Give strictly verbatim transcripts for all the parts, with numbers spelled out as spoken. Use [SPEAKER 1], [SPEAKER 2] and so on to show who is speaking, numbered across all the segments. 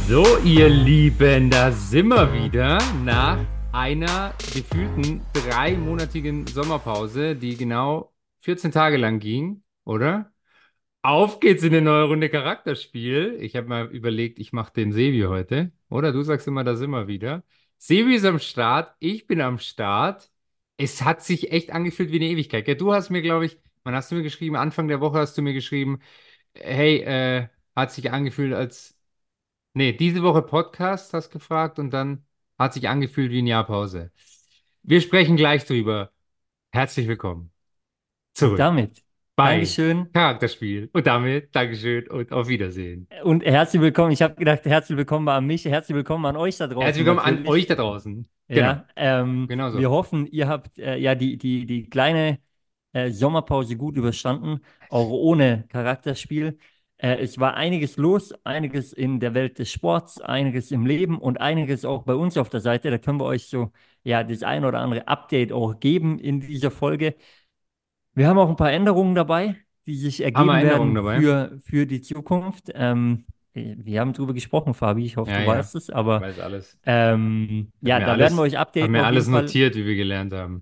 [SPEAKER 1] So, ihr Lieben, da sind wir wieder nach einer gefühlten dreimonatigen Sommerpause, die genau vierzehn Tage lang ging, oder? Auf geht's in eine neue Runde Charakterspiel. Ich habe mal überlegt, ich mache den Sebi heute, oder? Du sagst immer, da sind wir wieder. Sebi ist am Start, ich bin am Start. Es hat sich echt angefühlt wie eine Ewigkeit, gell? Du hast mir, glaube ich, wann hast du mir geschrieben? Anfang der Woche hast du mir geschrieben, hey, äh, hat sich angefühlt als Nee, diese Woche Podcast, hast gefragt und dann hat sich angefühlt wie ein Jahr Pause. Wir sprechen gleich drüber. Herzlich willkommen
[SPEAKER 2] Und
[SPEAKER 1] zurück
[SPEAKER 2] damit
[SPEAKER 1] bei
[SPEAKER 2] Dankeschön
[SPEAKER 1] Charakterspiel. Und damit Dankeschön und auf Wiedersehen.
[SPEAKER 2] und herzlich willkommen. Ich habe gedacht, herzlich willkommen an mich, herzlich willkommen an euch da
[SPEAKER 1] Herzlich
[SPEAKER 2] draußen
[SPEAKER 1] willkommen an euch
[SPEAKER 2] natürlich.
[SPEAKER 1] da draußen. Genau,
[SPEAKER 2] Ja, ähm,
[SPEAKER 1] genau so.
[SPEAKER 2] wir hoffen, ihr habt äh, ja die, die, die kleine äh, Sommerpause gut überstanden, auch ohne Charakterspiel. Äh, es war einiges los, einiges in der Welt des Sports, einiges im Leben und einiges auch bei uns auf der Seite. Da können wir euch so ja das ein oder andere Update auch geben in dieser Folge. Wir haben auch ein paar Änderungen dabei, die sich
[SPEAKER 1] Haben wir
[SPEAKER 2] ergeben
[SPEAKER 1] Änderungen
[SPEAKER 2] werden
[SPEAKER 1] dabei?
[SPEAKER 2] für, für die Zukunft. Ähm, wir haben darüber gesprochen, Fabi, ich hoffe,
[SPEAKER 1] Ja,
[SPEAKER 2] du
[SPEAKER 1] ja,
[SPEAKER 2] weißt es,
[SPEAKER 1] ich
[SPEAKER 2] aber
[SPEAKER 1] weiß alles.
[SPEAKER 2] ähm,
[SPEAKER 1] Hab
[SPEAKER 2] ja,
[SPEAKER 1] mir
[SPEAKER 2] da werden wir
[SPEAKER 1] alles,
[SPEAKER 2] euch
[SPEAKER 1] hab
[SPEAKER 2] updaten
[SPEAKER 1] mir
[SPEAKER 2] auf jeden
[SPEAKER 1] alles
[SPEAKER 2] Fall
[SPEAKER 1] notiert, wie wir gelernt haben.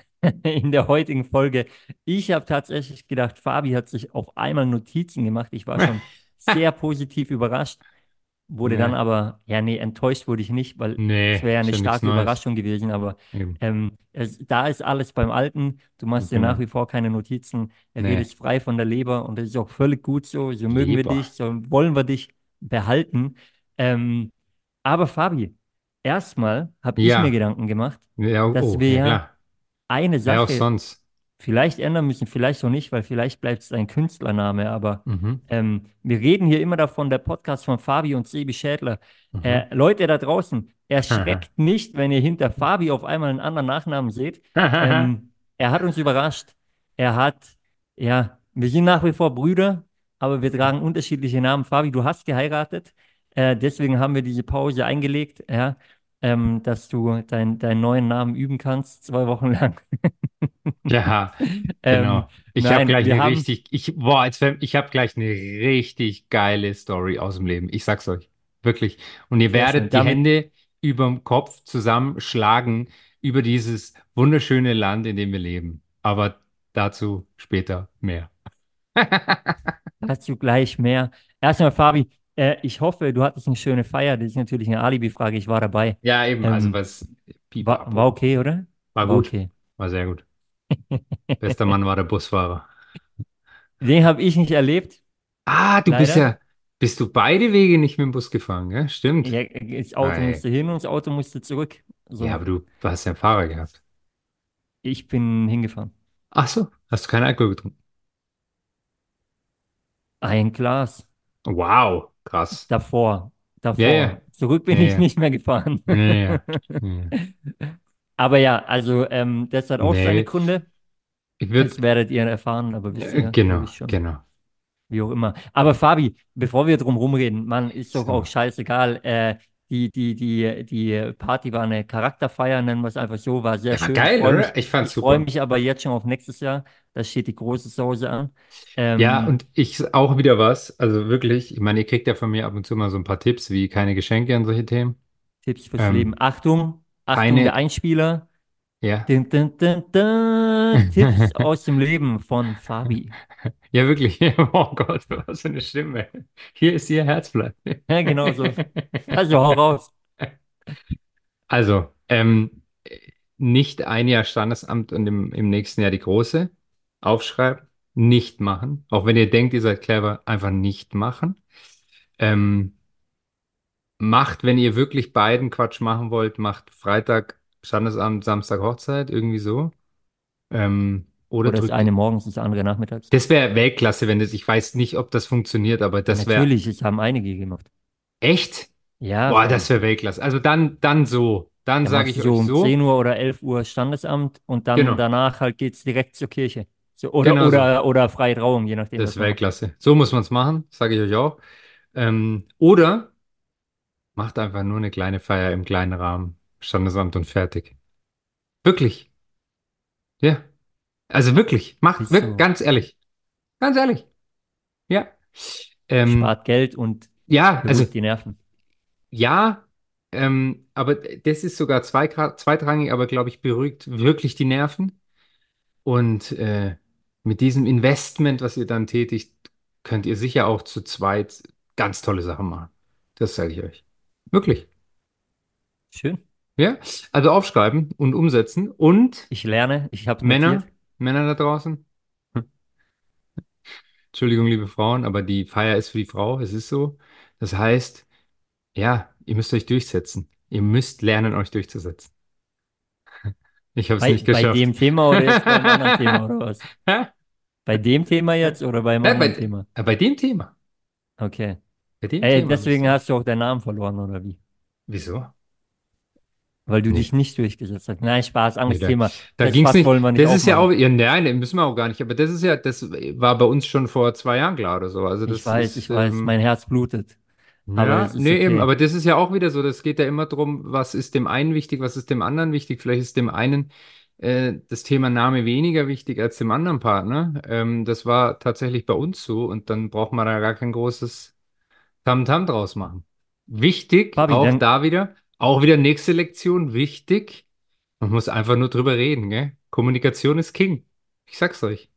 [SPEAKER 2] in der heutigen Folge. Ich habe tatsächlich gedacht, Fabi hat sich auf einmal Notizen gemacht. Ich war schon sehr positiv überrascht. Wurde dann
[SPEAKER 1] Nee,
[SPEAKER 2] aber, ja, nee, enttäuscht wurde ich nicht, weil es
[SPEAKER 1] nee,
[SPEAKER 2] wäre ja
[SPEAKER 1] ist
[SPEAKER 2] eine
[SPEAKER 1] ja nichts
[SPEAKER 2] starke
[SPEAKER 1] Neues.
[SPEAKER 2] Überraschung gewesen. Aber
[SPEAKER 1] Eben,
[SPEAKER 2] ähm, es, da ist alles beim Alten. Du machst dir nach
[SPEAKER 1] genau.
[SPEAKER 2] wie vor keine Notizen,
[SPEAKER 1] Nee,
[SPEAKER 2] redest frei von der Leber und das ist auch völlig gut so. So mögen wir
[SPEAKER 1] Leber.
[SPEAKER 2] dich, so wollen wir dich behalten. Ähm, aber Fabi, erstmal habe ich mir
[SPEAKER 1] Ja,
[SPEAKER 2] Gedanken gemacht,
[SPEAKER 1] ja,
[SPEAKER 2] dass
[SPEAKER 1] oh,
[SPEAKER 2] wir
[SPEAKER 1] ja
[SPEAKER 2] ja
[SPEAKER 1] klar.
[SPEAKER 2] eine
[SPEAKER 1] Ja, auch
[SPEAKER 2] Sache
[SPEAKER 1] sonst.
[SPEAKER 2] vielleicht ändern müssen, vielleicht auch nicht, weil vielleicht bleibt es ein Künstlername, aber
[SPEAKER 1] Mhm.
[SPEAKER 2] ähm, wir reden hier immer davon, der Podcast von Fabi und Sebi Schädler.
[SPEAKER 1] Mhm.
[SPEAKER 2] Äh, Leute da draußen, erschreckt nicht, wenn ihr hinter Fabi auf einmal einen anderen Nachnamen seht. Ähm, er hat uns überrascht. Er hat, ja, wir sind nach wie vor Brüder, aber wir tragen unterschiedliche Namen. Fabi, du hast geheiratet. Äh, deswegen haben wir diese Pause eingelegt, ja, ähm, dass du dein, deinen neuen Namen üben kannst, zwei Wochen lang.
[SPEAKER 1] Ja,
[SPEAKER 2] Ähm,
[SPEAKER 1] genau. Ich habe
[SPEAKER 2] nein,
[SPEAKER 1] gleich
[SPEAKER 2] wir
[SPEAKER 1] eine
[SPEAKER 2] haben,
[SPEAKER 1] richtig, ich, boah, als wenn, ich habe gleich eine richtig geile Story aus dem Leben. Ich sag's euch. Wirklich. Und ihr
[SPEAKER 2] sehr schön,
[SPEAKER 1] werdet die
[SPEAKER 2] damit,
[SPEAKER 1] Hände überm Kopf zusammenschlagen über dieses wunderschöne Land, in dem wir leben. Aber dazu später mehr.
[SPEAKER 2] dazu gleich mehr. Erstmal, Fabi, äh, ich hoffe, du hattest eine schöne Feier. Das ist natürlich eine Alibi-Frage, ich war dabei.
[SPEAKER 1] Ja, eben, also
[SPEAKER 2] Ähm,
[SPEAKER 1] was,
[SPEAKER 2] war, war
[SPEAKER 1] Pipapo.
[SPEAKER 2] okay, oder?
[SPEAKER 1] War
[SPEAKER 2] War
[SPEAKER 1] gut.
[SPEAKER 2] okay.
[SPEAKER 1] War sehr gut. Bester Mann war der Busfahrer.
[SPEAKER 2] Den habe ich nicht erlebt,
[SPEAKER 1] Ah, du bist
[SPEAKER 2] leider.
[SPEAKER 1] ja, bist du beide Wege nicht mit dem Bus gefahren, gell? Stimmt.
[SPEAKER 2] Ja, das Auto
[SPEAKER 1] Ei.
[SPEAKER 2] musste hin und das Auto musste zurück.
[SPEAKER 1] Ja,
[SPEAKER 2] So,
[SPEAKER 1] aber du, du hast ja einen Fahrer gehabt.
[SPEAKER 2] ich bin hingefahren.
[SPEAKER 1] Ach so, hast du keinen Alkohol getrunken?
[SPEAKER 2] Ein Glas
[SPEAKER 1] Wow, krass.
[SPEAKER 2] davor,
[SPEAKER 1] Ja, ja,
[SPEAKER 2] davor. Zurück
[SPEAKER 1] ja,
[SPEAKER 2] bin ich
[SPEAKER 1] ja,
[SPEAKER 2] nicht mehr gefahren.
[SPEAKER 1] ja, ja. Ja.
[SPEAKER 2] Aber ja, also ähm, das hat auch seine
[SPEAKER 1] Nee,
[SPEAKER 2] Gründe.
[SPEAKER 1] ich
[SPEAKER 2] Das
[SPEAKER 1] würde,
[SPEAKER 2] werdet ihr erfahren, aber wissen ja, glaube
[SPEAKER 1] genau,
[SPEAKER 2] ich schon.
[SPEAKER 1] genau.
[SPEAKER 2] Wie auch immer. Aber Fabi, bevor wir drum rumreden, man, ist doch auch
[SPEAKER 1] So.
[SPEAKER 2] scheißegal. Äh, die, die, die, die Party war eine Charakterfeier, nennen wir es einfach so, war sehr
[SPEAKER 1] Ja, war
[SPEAKER 2] schön. Ich
[SPEAKER 1] geil,
[SPEAKER 2] freue
[SPEAKER 1] oder?
[SPEAKER 2] mich,
[SPEAKER 1] Ich fand's
[SPEAKER 2] ich freue
[SPEAKER 1] super.
[SPEAKER 2] mich aber jetzt schon auf nächstes Jahr. Da steht die große Sause an.
[SPEAKER 1] Ja,
[SPEAKER 2] Ähm,
[SPEAKER 1] und ich auch wieder was, also wirklich, ich meine, ihr kriegt ja von mir ab und zu mal so ein paar Tipps, wie keine Geschenke und solche Themen.
[SPEAKER 2] Tipps fürs Leben.
[SPEAKER 1] Ähm,
[SPEAKER 2] Achtung, Achtung, der
[SPEAKER 1] keine,
[SPEAKER 2] Einspieler.
[SPEAKER 1] ja.
[SPEAKER 2] Dun, dun, dun, dun. Tipps aus dem Leben von Fabi.
[SPEAKER 1] Ja, wirklich. Oh Gott, was für eine Stimme. Hier ist Ihr Herzblatt.
[SPEAKER 2] Ja, genau so. Also hau raus.
[SPEAKER 1] Also, ähm, nicht ein Jahr Standesamt und im, im nächsten Jahr die große. Aufschreiben, nicht machen. Auch wenn ihr denkt, ihr seid clever, einfach nicht machen. Ähm, macht, wenn ihr wirklich beiden Quatsch machen wollt, macht Freitag Standesamt, Samstag Hochzeit, irgendwie so. Ähm, oder
[SPEAKER 2] Oder das
[SPEAKER 1] drückt.
[SPEAKER 2] eine morgens, das andere nachmittags.
[SPEAKER 1] Das wäre Weltklasse, wenn das, ich weiß nicht, ob das funktioniert, aber
[SPEAKER 2] Ja,
[SPEAKER 1] das wäre
[SPEAKER 2] natürlich, es haben einige gemacht.
[SPEAKER 1] echt.
[SPEAKER 2] Ja,
[SPEAKER 1] Boah, das
[SPEAKER 2] Fabi.
[SPEAKER 1] wäre Weltklasse. Also dann, dann so. Dann
[SPEAKER 2] Da
[SPEAKER 1] sage
[SPEAKER 2] machst du
[SPEAKER 1] ich
[SPEAKER 2] so
[SPEAKER 1] euch
[SPEAKER 2] um zehn
[SPEAKER 1] so.
[SPEAKER 2] Uhr oder elf Uhr Standesamt und dann
[SPEAKER 1] Genau,
[SPEAKER 2] danach halt geht's direkt zur Kirche. So, oder,
[SPEAKER 1] genau so.
[SPEAKER 2] oder, oder freie Trauung, je nachdem,
[SPEAKER 1] Das
[SPEAKER 2] was
[SPEAKER 1] ist
[SPEAKER 2] man macht.
[SPEAKER 1] Weltklasse. So muss man es machen, sage ich euch auch. Ähm, oder macht einfach nur eine kleine Feier im kleinen Rahmen. Standesamt und fertig. Wirklich. Ja. Also wirklich. Macht,
[SPEAKER 2] Ist
[SPEAKER 1] wirklich,
[SPEAKER 2] so,
[SPEAKER 1] ganz ehrlich. Ganz ehrlich. Ja. Ähm,
[SPEAKER 2] spart Geld und
[SPEAKER 1] ja, also
[SPEAKER 2] beruhigt die Nerven.
[SPEAKER 1] ja, ähm, aber das ist sogar zweigra- zweitrangig, aber glaube ich, beruhigt wirklich die Nerven. Und äh, mit diesem Investment, was ihr dann tätigt, könnt ihr sicher auch zu zweit ganz tolle Sachen machen. Das sage ich euch. Wirklich.
[SPEAKER 2] Schön.
[SPEAKER 1] Ja? Also aufschreiben und umsetzen. Und
[SPEAKER 2] Ich lerne, ich habe es notiert.
[SPEAKER 1] Männer, Männer da draußen. Hm, Entschuldigung, liebe Frauen, aber die Feier ist für die Frau. Es ist so. Das heißt, ja, ihr müsst euch durchsetzen. Ihr müsst lernen, euch durchzusetzen. Ich habe es
[SPEAKER 2] Bei,
[SPEAKER 1] nicht
[SPEAKER 2] bei
[SPEAKER 1] geschafft.
[SPEAKER 2] dem Thema oder jetzt beim anderen Thema oder was?
[SPEAKER 1] Hä?
[SPEAKER 2] Bei dem Thema jetzt oder beim
[SPEAKER 1] Nein,
[SPEAKER 2] anderen
[SPEAKER 1] bei,
[SPEAKER 2] Thema?
[SPEAKER 1] äh, bei dem Thema.
[SPEAKER 2] Okay.
[SPEAKER 1] Bei dem
[SPEAKER 2] Ey,
[SPEAKER 1] Thema müsst
[SPEAKER 2] deswegen
[SPEAKER 1] ihr.
[SPEAKER 2] hast du auch deinen Namen verloren, oder wie?
[SPEAKER 1] Wieso?
[SPEAKER 2] Weil du dich
[SPEAKER 1] Nee.
[SPEAKER 2] nicht durchgesetzt hast. Nein, Spaß,
[SPEAKER 1] Nee,
[SPEAKER 2] anderes
[SPEAKER 1] da,
[SPEAKER 2] Thema.
[SPEAKER 1] da
[SPEAKER 2] Das
[SPEAKER 1] ging es
[SPEAKER 2] Fass
[SPEAKER 1] nicht.
[SPEAKER 2] wollen wir nicht
[SPEAKER 1] Das ist ja
[SPEAKER 2] aufmachen.
[SPEAKER 1] auch, ja, nein, müssen wir auch gar nicht. Aber das ist ja, das war bei uns schon vor zwei Jahren klar oder so. Also
[SPEAKER 2] Ich
[SPEAKER 1] das
[SPEAKER 2] weiß,
[SPEAKER 1] ist,
[SPEAKER 2] ich weiß,
[SPEAKER 1] ähm,
[SPEAKER 2] mein Herz blutet. Aber
[SPEAKER 1] ja,
[SPEAKER 2] es ist
[SPEAKER 1] nee, eben.
[SPEAKER 2] okay.
[SPEAKER 1] Aber das ist ja auch wieder so. Das geht ja immer darum, was ist dem einen wichtig, was ist dem anderen wichtig. Vielleicht ist dem einen äh, das Thema Name weniger wichtig als dem anderen Partner. Ähm, das war tatsächlich bei uns so. Und dann braucht man da gar kein großes Tamtam draus machen. Wichtig,
[SPEAKER 2] Fabi,
[SPEAKER 1] auch
[SPEAKER 2] dann,
[SPEAKER 1] da wieder, auch wieder nächste Lektion, wichtig. Man muss einfach nur drüber reden, gell? Kommunikation ist King. Ich sag's euch.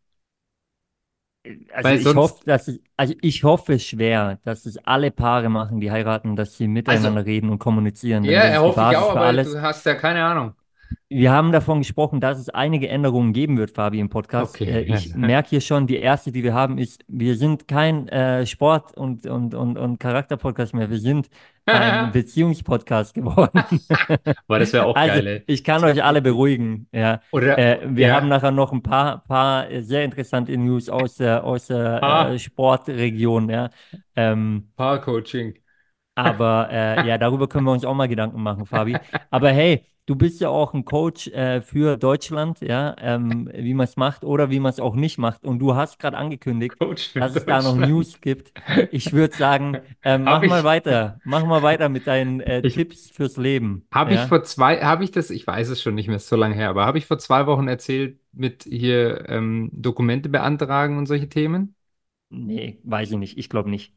[SPEAKER 2] also
[SPEAKER 1] Weil
[SPEAKER 2] ich hoffe,
[SPEAKER 1] sonst,
[SPEAKER 2] dass es, also ich hoffe schwer, dass es alle Paare machen, die heiraten, dass sie
[SPEAKER 1] also,
[SPEAKER 2] miteinander reden und kommunizieren, denn
[SPEAKER 1] ja,
[SPEAKER 2] das
[SPEAKER 1] er
[SPEAKER 2] ist die
[SPEAKER 1] hoffe ich
[SPEAKER 2] Basis
[SPEAKER 1] auch,
[SPEAKER 2] für
[SPEAKER 1] aber
[SPEAKER 2] alles.
[SPEAKER 1] du hast ja keine Ahnung.
[SPEAKER 2] Wir haben davon gesprochen, dass es einige Änderungen geben wird, Fabi, im Podcast. Äh,
[SPEAKER 1] Okay,
[SPEAKER 2] ich merke hier schon, die erste, die wir haben, ist, wir sind kein äh, Sport- und, und, und, und Charakter-Podcast mehr. Wir sind ein Beziehungspodcast geworden.
[SPEAKER 1] Boah, das wäre auch
[SPEAKER 2] Also,
[SPEAKER 1] geil, ey.
[SPEAKER 2] ich kann euch alle beruhigen. Ja.
[SPEAKER 1] Oder,
[SPEAKER 2] Äh, wir haben
[SPEAKER 1] ja,
[SPEAKER 2] nachher noch ein paar, paar äh, sehr interessante News aus der, aus der äh,
[SPEAKER 1] Ha,
[SPEAKER 2] Sportregion. Ja. Ähm,
[SPEAKER 1] Paar-Coaching.
[SPEAKER 2] aber äh, ja, darüber können wir uns auch mal Gedanken machen, Fabi. Aber hey, du bist ja auch ein Coach äh, für Deutschland, ja, ähm, wie man es macht oder wie man es auch nicht macht. Und du hast gerade angekündigt,
[SPEAKER 1] Coach für
[SPEAKER 2] dass es da noch
[SPEAKER 1] Deutschland.
[SPEAKER 2] News gibt. Ich würde sagen, ähm, mach
[SPEAKER 1] Habe
[SPEAKER 2] mal
[SPEAKER 1] ich,
[SPEAKER 2] weiter. Mach mal weiter mit deinen äh,
[SPEAKER 1] ich,
[SPEAKER 2] Tipps fürs Leben.
[SPEAKER 1] habe ich
[SPEAKER 2] Ja?
[SPEAKER 1] vor zwei, habe ich das, ich weiß es schon nicht mehr, ist so lange her, aber habe ich vor zwei Wochen erzählt mit hier ähm, Dokumente beantragen und solche Themen?
[SPEAKER 2] Nee, weiß ich nicht. Ich glaube nicht.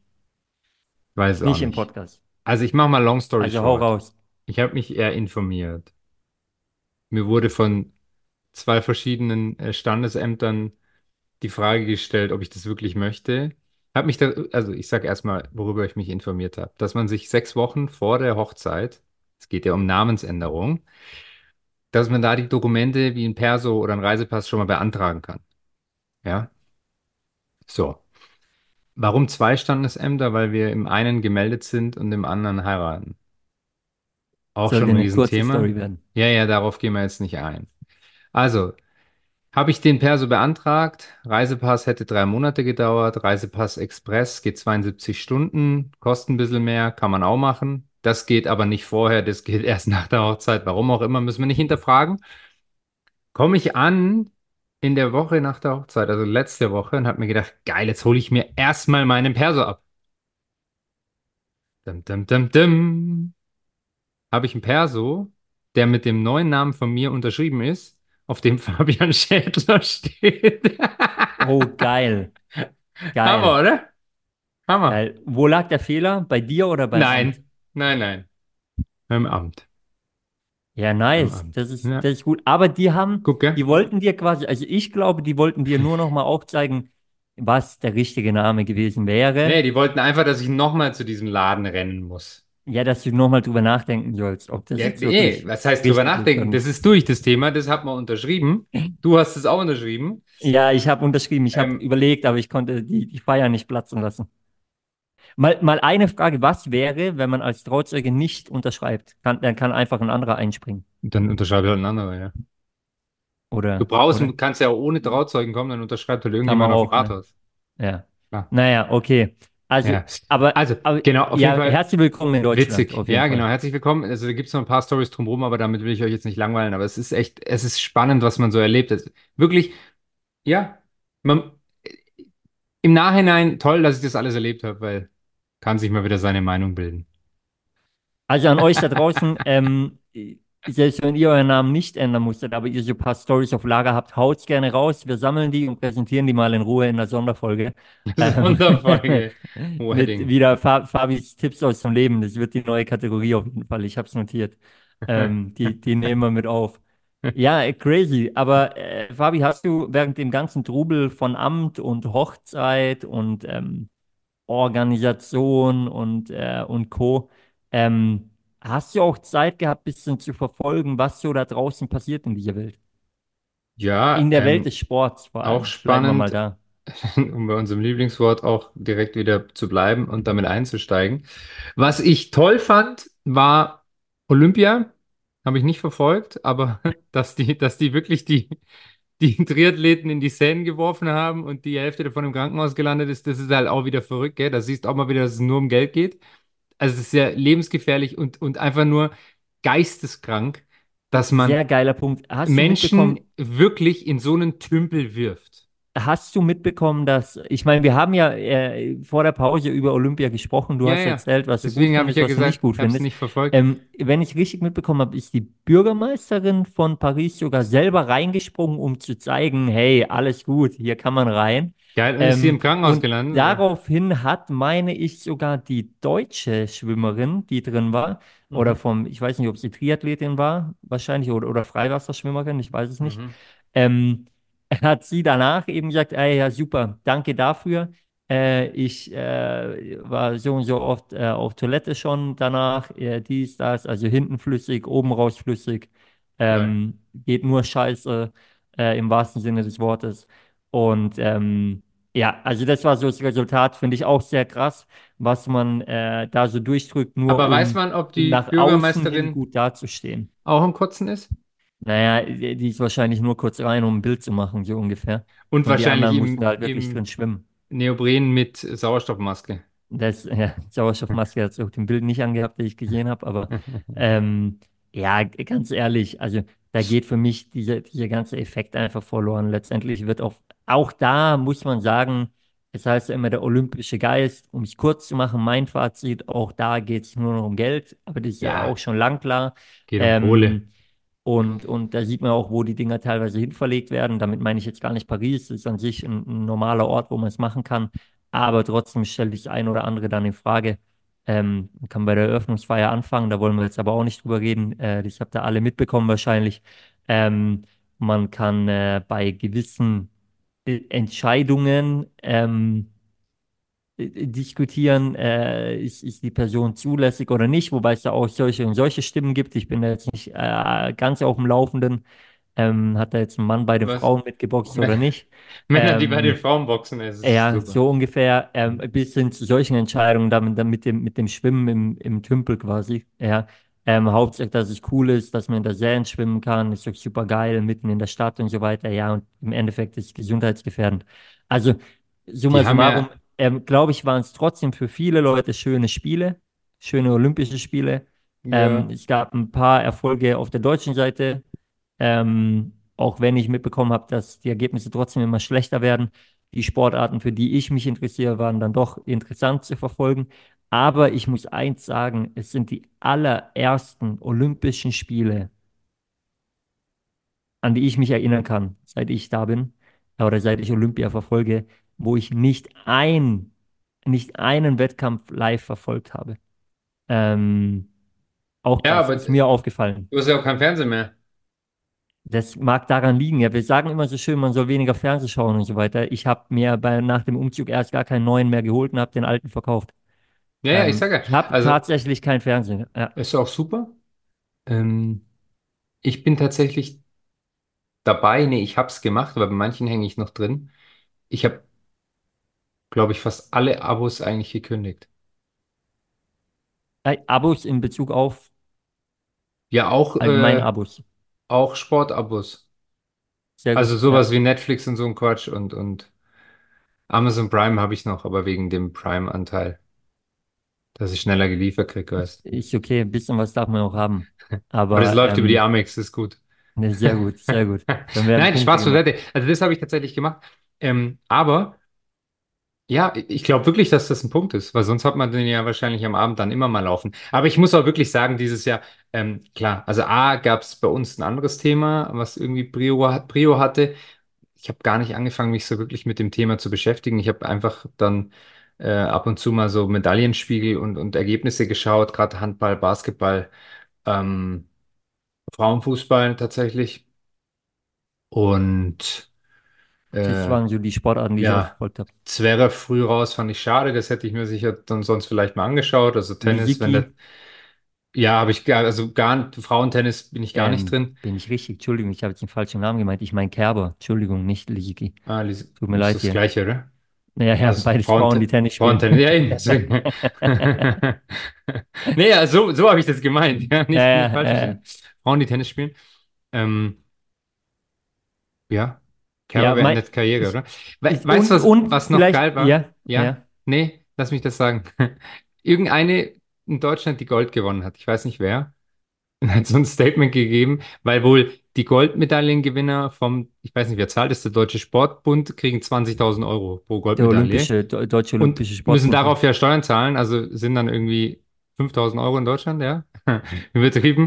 [SPEAKER 1] Weiß es auch
[SPEAKER 2] Nicht im
[SPEAKER 1] nicht.
[SPEAKER 2] Podcast.
[SPEAKER 1] Also ich mache mal Long Story
[SPEAKER 2] Also hau
[SPEAKER 1] short.
[SPEAKER 2] raus.
[SPEAKER 1] Ich habe mich eher informiert. Mir wurde von zwei verschiedenen äh, Standesämtern die Frage gestellt, ob ich das wirklich möchte. Habe mich da, also ich sage erstmal, worüber ich mich informiert habe, dass man sich sechs Wochen vor der Hochzeit, es geht ja um Namensänderung, dass man da die Dokumente wie ein Perso oder ein Reisepass schon mal beantragen kann. Ja, so. Warum zwei Standesämter? Weil wir im einen gemeldet sind und im anderen heiraten. Auch schon
[SPEAKER 2] Sollte
[SPEAKER 1] ein
[SPEAKER 2] eine kurze
[SPEAKER 1] Riesenthema.
[SPEAKER 2] Story werden.
[SPEAKER 1] Ja, ja, darauf gehen wir jetzt nicht ein. Also, habe ich den Perso beantragt? Reisepass hätte drei Monate gedauert. Reisepass Express geht zweiundsiebzig Stunden, kostet ein bisschen mehr, kann man auch machen. Das geht aber nicht vorher, das geht erst nach der Hochzeit. Warum auch immer, müssen wir nicht hinterfragen. Komme ich an in der Woche nach der Hochzeit, also letzte Woche, und habe mir gedacht, geil, jetzt hole ich mir erstmal meinen Perso ab. Dim, dim, dim, dim. Habe ich einen Perso, der mit dem neuen Namen von mir unterschrieben ist, auf dem Fabian Schädler steht.
[SPEAKER 2] Oh, geil.
[SPEAKER 1] Hammer,
[SPEAKER 2] Geil.
[SPEAKER 1] oder? Hammer.
[SPEAKER 2] Geil. Wo lag der Fehler? Bei dir oder beim Amt?
[SPEAKER 1] Nein, nein, nein. Im Amt.
[SPEAKER 2] Ja,
[SPEAKER 1] Im
[SPEAKER 2] nice.
[SPEAKER 1] Amt.
[SPEAKER 2] Das ist,
[SPEAKER 1] Ja,
[SPEAKER 2] das ist gut. Aber die haben,
[SPEAKER 1] guck, gell?
[SPEAKER 2] die wollten dir quasi, also ich glaube, die wollten dir nur noch mal aufzeigen, was der richtige Name gewesen wäre.
[SPEAKER 1] Nee, die wollten einfach, dass ich nochmal zu diesem Laden rennen muss.
[SPEAKER 2] Ja, dass du noch mal drüber nachdenken sollst, ob das
[SPEAKER 1] Ja,
[SPEAKER 2] jetzt
[SPEAKER 1] nee,
[SPEAKER 2] wirklich
[SPEAKER 1] was heißt drüber
[SPEAKER 2] richtig ist oder
[SPEAKER 1] nachdenken? Das
[SPEAKER 2] nicht.
[SPEAKER 1] ist durch, das Thema, das hat man unterschrieben. Du hast es auch unterschrieben.
[SPEAKER 2] Ja, ich habe unterschrieben, ich habe
[SPEAKER 1] Ähm,
[SPEAKER 2] überlegt, aber ich konnte die, die Feier nicht platzen lassen. Mal, mal eine Frage, was wäre, wenn man als Trauzeuge nicht unterschreibt? Kann, dann kann einfach ein anderer einspringen.
[SPEAKER 1] dann unterschreibe halt ein anderer, ja. Du
[SPEAKER 2] Oder,
[SPEAKER 1] brauchst,
[SPEAKER 2] oder?
[SPEAKER 1] kannst ja auch ohne Trauzeugen kommen, dann unterschreibt halt
[SPEAKER 2] Kann man
[SPEAKER 1] irgendjemand auf dem
[SPEAKER 2] auch, ne?
[SPEAKER 1] Rathaus.
[SPEAKER 2] Ja.
[SPEAKER 1] Klar.
[SPEAKER 2] Naja, okay. Also,
[SPEAKER 1] Ja.
[SPEAKER 2] aber,
[SPEAKER 1] Also,
[SPEAKER 2] aber
[SPEAKER 1] genau, auf jeden
[SPEAKER 2] ja,
[SPEAKER 1] Fall
[SPEAKER 2] herzlich willkommen in Deutschland,
[SPEAKER 1] witzig.
[SPEAKER 2] auf jeden
[SPEAKER 1] Ja, genau,
[SPEAKER 2] Fall.
[SPEAKER 1] herzlich willkommen. Also, da gibt es noch ein paar Storys drumherum, aber damit will ich euch jetzt nicht langweilen. Aber es ist echt, es ist spannend, was man so erlebt. Es, wirklich, ja, man, im Nachhinein toll, dass ich das alles erlebt habe, weil kann sich mal wieder seine Meinung bilden.
[SPEAKER 2] Also an euch da draußen, ähm, selbst wenn ihr euren Namen nicht ändern musstet, aber ihr so ein paar Stories auf Lager habt, haut's gerne raus. Wir sammeln die und präsentieren die mal in Ruhe in der Sonderfolge. Ähm,
[SPEAKER 1] Sonderfolge.
[SPEAKER 2] mit
[SPEAKER 1] Wedding.
[SPEAKER 2] wieder Fa Fabis Tipps aus dem Leben. Das wird die neue Kategorie auf jeden Fall. Ich habe es notiert. Ähm, die, die nehmen wir mit auf. Ja, äh, crazy. Aber äh, Fabi, hast du während dem ganzen Trubel von Amt und Hochzeit und ähm, Organisation und, äh, und Co. Ähm, hast du auch Zeit gehabt, bisschen zu verfolgen, was so da draußen passiert in dieser Welt?
[SPEAKER 1] Ja,
[SPEAKER 2] In der Welt
[SPEAKER 1] ähm,
[SPEAKER 2] des Sports vor
[SPEAKER 1] auch
[SPEAKER 2] allem. Bleiben wir mal
[SPEAKER 1] spannend,
[SPEAKER 2] da.
[SPEAKER 1] um bei unserem Lieblingswort auch direkt wieder zu bleiben und damit einzusteigen. Was ich toll fand, war Olympia. Habe ich nicht verfolgt, aber dass die, dass die wirklich die, die Triathleten in die Seine geworfen haben und die Hälfte davon im Krankenhaus gelandet ist, das ist halt auch wieder verrückt, gell? Da siehst du auch mal wieder, dass es nur um Geld geht. Also es ist ja lebensgefährlich und, und einfach nur geisteskrank, dass man
[SPEAKER 2] Sehr geiler Punkt. Hast du
[SPEAKER 1] Menschen
[SPEAKER 2] mitbekommen,
[SPEAKER 1] wirklich in so einen Tümpel wirft.
[SPEAKER 2] Hast du mitbekommen, dass, ich meine, wir haben ja äh, vor der Pause über Olympia gesprochen. Du
[SPEAKER 1] Ja,
[SPEAKER 2] hast
[SPEAKER 1] ja.
[SPEAKER 2] erzählt, was du gut
[SPEAKER 1] Deswegen habe ich
[SPEAKER 2] findest,
[SPEAKER 1] ja
[SPEAKER 2] was du nicht
[SPEAKER 1] gesagt,
[SPEAKER 2] gut
[SPEAKER 1] ich habe es
[SPEAKER 2] findest.
[SPEAKER 1] nicht verfolgt.
[SPEAKER 2] Ähm, wenn ich richtig mitbekommen habe, ist die Bürgermeisterin von Paris sogar selber reingesprungen, um zu zeigen, hey, alles gut, hier kann man rein.
[SPEAKER 1] Geil. Und ist sie im
[SPEAKER 2] Ähm,
[SPEAKER 1] Krankenhaus
[SPEAKER 2] und
[SPEAKER 1] gelandet, oder?
[SPEAKER 2] daraufhin hat, meine ich, sogar die deutsche Schwimmerin, die drin war, oder
[SPEAKER 1] Mhm.
[SPEAKER 2] vom, ich weiß nicht, ob sie Triathletin war, wahrscheinlich, oder, oder Freiwasserschwimmerin, ich weiß es nicht.
[SPEAKER 1] Mhm.
[SPEAKER 2] Ähm, hat sie danach eben gesagt, ey, ja, super, danke dafür. Äh, ich äh, war so und so oft äh, auf Toilette schon danach, äh, dies, das, also hinten flüssig, oben raus flüssig.
[SPEAKER 1] Geil.
[SPEAKER 2] Ähm, geht nur Scheiße äh, im wahrsten Sinne des Wortes. Und ähm, ja, also das war so das Resultat, finde ich auch sehr krass, was man äh, da so durchdrückt, nur
[SPEAKER 1] Aber weiß
[SPEAKER 2] um,
[SPEAKER 1] man, ob
[SPEAKER 2] um
[SPEAKER 1] die
[SPEAKER 2] nach außen hin
[SPEAKER 1] Bürgermeisterin
[SPEAKER 2] gut dazustehen.
[SPEAKER 1] auch im Kotzen ist?
[SPEAKER 2] Naja, die die ist wahrscheinlich nur kurz rein, um ein Bild zu machen, so ungefähr.
[SPEAKER 1] Und
[SPEAKER 2] Und die
[SPEAKER 1] wahrscheinlich
[SPEAKER 2] anderen mussten
[SPEAKER 1] im,
[SPEAKER 2] da halt wirklich drin
[SPEAKER 1] im
[SPEAKER 2] schwimmen.
[SPEAKER 1] Neopren mit Sauerstoffmaske.
[SPEAKER 2] Das, ja, Sauerstoffmaske hat es auf dem Bild nicht angehabt, das ich gesehen habe, aber ähm, ja, g- ganz ehrlich, also da geht für mich dieser, dieser ganze Effekt einfach verloren. Letztendlich wird auch, auch da muss man sagen, es heißt ja immer der olympische Geist, um es kurz zu machen, mein Fazit, auch da geht es nur noch um Geld, aber das ist ja auch
[SPEAKER 1] Ja,
[SPEAKER 2] schon lang klar.
[SPEAKER 1] geht um Kohle.
[SPEAKER 2] Ähm, und, und da sieht man auch, wo die Dinger teilweise hinverlegt werden. Damit meine ich jetzt gar nicht Paris, das ist an sich ein, ein normaler Ort, wo man es machen kann. Aber trotzdem stelle ich das ein oder andere dann in Frage. Ähm, man kann bei der Eröffnungsfeier anfangen, da wollen wir jetzt aber auch nicht drüber reden. Äh, das habt ihr alle mitbekommen wahrscheinlich. Ähm, Man kann äh, bei gewissen äh, Entscheidungen ähm, äh, diskutieren, äh, ist, ist die Person zulässig oder nicht, wobei es da auch solche und solche Stimmen gibt. Ich bin da jetzt nicht äh, ganz auf dem Laufenden. Ähm, hat da jetzt ein Mann bei den
[SPEAKER 1] Was?
[SPEAKER 2] Frauen mitgeboxt oder nicht?
[SPEAKER 1] Männer, die bei den
[SPEAKER 2] Ähm,
[SPEAKER 1] Frauen boxen, es ist
[SPEAKER 2] ja,
[SPEAKER 1] super.
[SPEAKER 2] so ungefähr, ähm, bis hin zu solchen Entscheidungen, dann, dann mit dem, mit dem Schwimmen im, im Tümpel quasi. Ja. Ähm, Hauptsache, dass es cool ist, dass man in der Seine schwimmen kann, ist doch super geil, mitten in der Stadt und so weiter. Ja, und im Endeffekt ist es gesundheitsgefährdend. Also,
[SPEAKER 1] Die
[SPEAKER 2] summa
[SPEAKER 1] haben
[SPEAKER 2] summarum,
[SPEAKER 1] ja,
[SPEAKER 2] ähm, glaube ich, waren es trotzdem für viele Leute schöne Spiele, schöne Olympische Spiele. Ähm,
[SPEAKER 1] ja,
[SPEAKER 2] es gab ein paar Erfolge auf der deutschen Seite, ähm, auch wenn ich mitbekommen habe, dass die Ergebnisse trotzdem immer schlechter werden. Die Sportarten, für die ich mich interessiere, waren dann doch interessant zu verfolgen. Aber ich muss eins sagen, es sind die allerersten Olympischen Spiele, an die ich mich erinnern kann, seit ich da bin oder seit ich Olympia verfolge, wo ich nicht ein, nicht einen Wettkampf live verfolgt habe. Ähm, Auch
[SPEAKER 1] ja,
[SPEAKER 2] krass,
[SPEAKER 1] aber
[SPEAKER 2] ist mir aufgefallen.
[SPEAKER 1] du hast ja auch kein Fernsehen mehr.
[SPEAKER 2] Das mag daran liegen. Ja, wir sagen immer so schön, man soll weniger Fernsehen schauen und so weiter. Ich habe mir bei, nach dem Umzug erst gar keinen neuen mehr geholt und habe den alten verkauft.
[SPEAKER 1] Ja, ja, ich
[SPEAKER 2] Ähm,
[SPEAKER 1] sage ja,
[SPEAKER 2] ich habe
[SPEAKER 1] also
[SPEAKER 2] tatsächlich keinen Fernseher. Ja.
[SPEAKER 1] ist auch super. Ähm, ich bin tatsächlich dabei, nee, ich habe es gemacht, aber bei manchen hänge ich noch drin. Ich habe, glaube ich, fast alle Abos eigentlich gekündigt.
[SPEAKER 2] Äh, Abos in Bezug auf
[SPEAKER 1] Ja, auch,
[SPEAKER 2] allgemeine
[SPEAKER 1] äh,
[SPEAKER 2] Abos.
[SPEAKER 1] auch Sportabos.
[SPEAKER 2] Sehr
[SPEAKER 1] Also
[SPEAKER 2] gut. Ja.
[SPEAKER 1] sowas wie Netflix und so ein Quatsch und, und Amazon Prime habe ich noch, aber wegen dem Prime-Anteil, dass ich schneller geliefert kriege, weißt.
[SPEAKER 2] Ist okay, ein bisschen was darf man auch haben.
[SPEAKER 1] Aber das
[SPEAKER 2] Aber
[SPEAKER 1] läuft über die
[SPEAKER 2] ähm,
[SPEAKER 1] Amex, ist gut.
[SPEAKER 2] ne, sehr gut, sehr gut. Dann werden
[SPEAKER 1] Nein,
[SPEAKER 2] Punkte
[SPEAKER 1] Spaß
[SPEAKER 2] gemacht.
[SPEAKER 1] beiseite. Also das habe ich tatsächlich gemacht. Ähm, aber Ja, ich glaube wirklich, dass das ein Punkt ist, weil sonst hat man den ja wahrscheinlich am Abend dann immer mal laufen. Aber ich muss auch wirklich sagen, dieses Jahr, ähm, klar, also A, gab es bei uns ein anderes Thema, was irgendwie Prio, hat- Prio hatte. Ich habe gar nicht angefangen, mich so wirklich mit dem Thema zu beschäftigen. Ich habe einfach dann äh, ab und zu mal so Medaillenspiegel und, und Ergebnisse geschaut, gerade Handball, Basketball, ähm, Frauenfußball tatsächlich. Und
[SPEAKER 2] Das
[SPEAKER 1] äh,
[SPEAKER 2] waren so die Sportarten, die ich auch
[SPEAKER 1] ja,
[SPEAKER 2] verfolgt habe.
[SPEAKER 1] Zverev früh raus fand ich schade. Das hätte ich mir sicher dann sonst vielleicht mal angeschaut. Also Tennis, wenn
[SPEAKER 2] Lisicki,
[SPEAKER 1] der, ja, habe ich gar, also gar, Frauentennis bin ich gar nicht
[SPEAKER 2] ähm,
[SPEAKER 1] drin.
[SPEAKER 2] bin ich richtig? Entschuldigung, ich habe jetzt den falschen Namen gemeint. Ich meine Kerber. Entschuldigung, nicht Lisicki.
[SPEAKER 1] Ah, Lies-
[SPEAKER 2] Tut mir
[SPEAKER 1] ist
[SPEAKER 2] leid
[SPEAKER 1] das
[SPEAKER 2] hier.
[SPEAKER 1] Gleiche, oder?
[SPEAKER 2] Naja, ja,
[SPEAKER 1] Also
[SPEAKER 2] beides Frauen, die
[SPEAKER 1] Frauente
[SPEAKER 2] Tennis spielen.
[SPEAKER 1] Frauentennis, ja eben, deswegen. Nee, ja, so, so habe ich das gemeint. Ja,
[SPEAKER 2] Ja,
[SPEAKER 1] nicht, nicht
[SPEAKER 2] ja,
[SPEAKER 1] falsch
[SPEAKER 2] ja.
[SPEAKER 1] verstehen. Frauen, die Tennis spielen. Ähm, ja, Kerber
[SPEAKER 2] Ja, mein,
[SPEAKER 1] beendet Karriere,
[SPEAKER 2] ich,
[SPEAKER 1] oder? We
[SPEAKER 2] ich,
[SPEAKER 1] weißt du,
[SPEAKER 2] und,
[SPEAKER 1] was,
[SPEAKER 2] und
[SPEAKER 1] was noch
[SPEAKER 2] vielleicht,
[SPEAKER 1] geil war?
[SPEAKER 2] ja,
[SPEAKER 1] Ja?
[SPEAKER 2] ja,
[SPEAKER 1] Nee, lass mich das sagen. Irgendeine in Deutschland, die Gold gewonnen hat. Ich weiß nicht wer. Und hat so ein Statement gegeben, weil wohl die Goldmedaillengewinner vom, ich weiß nicht, wer zahlt, ist der Deutsche Sportbund, kriegen zwanzigtausend Euro pro
[SPEAKER 2] der
[SPEAKER 1] Goldmedaille
[SPEAKER 2] olympische, de- deutsche
[SPEAKER 1] und
[SPEAKER 2] olympische
[SPEAKER 1] müssen
[SPEAKER 2] Sportbund, ja.
[SPEAKER 1] darauf ja Steuern zahlen, also sind dann irgendwie fünftausend Euro in Deutschland, ja, übertrieben.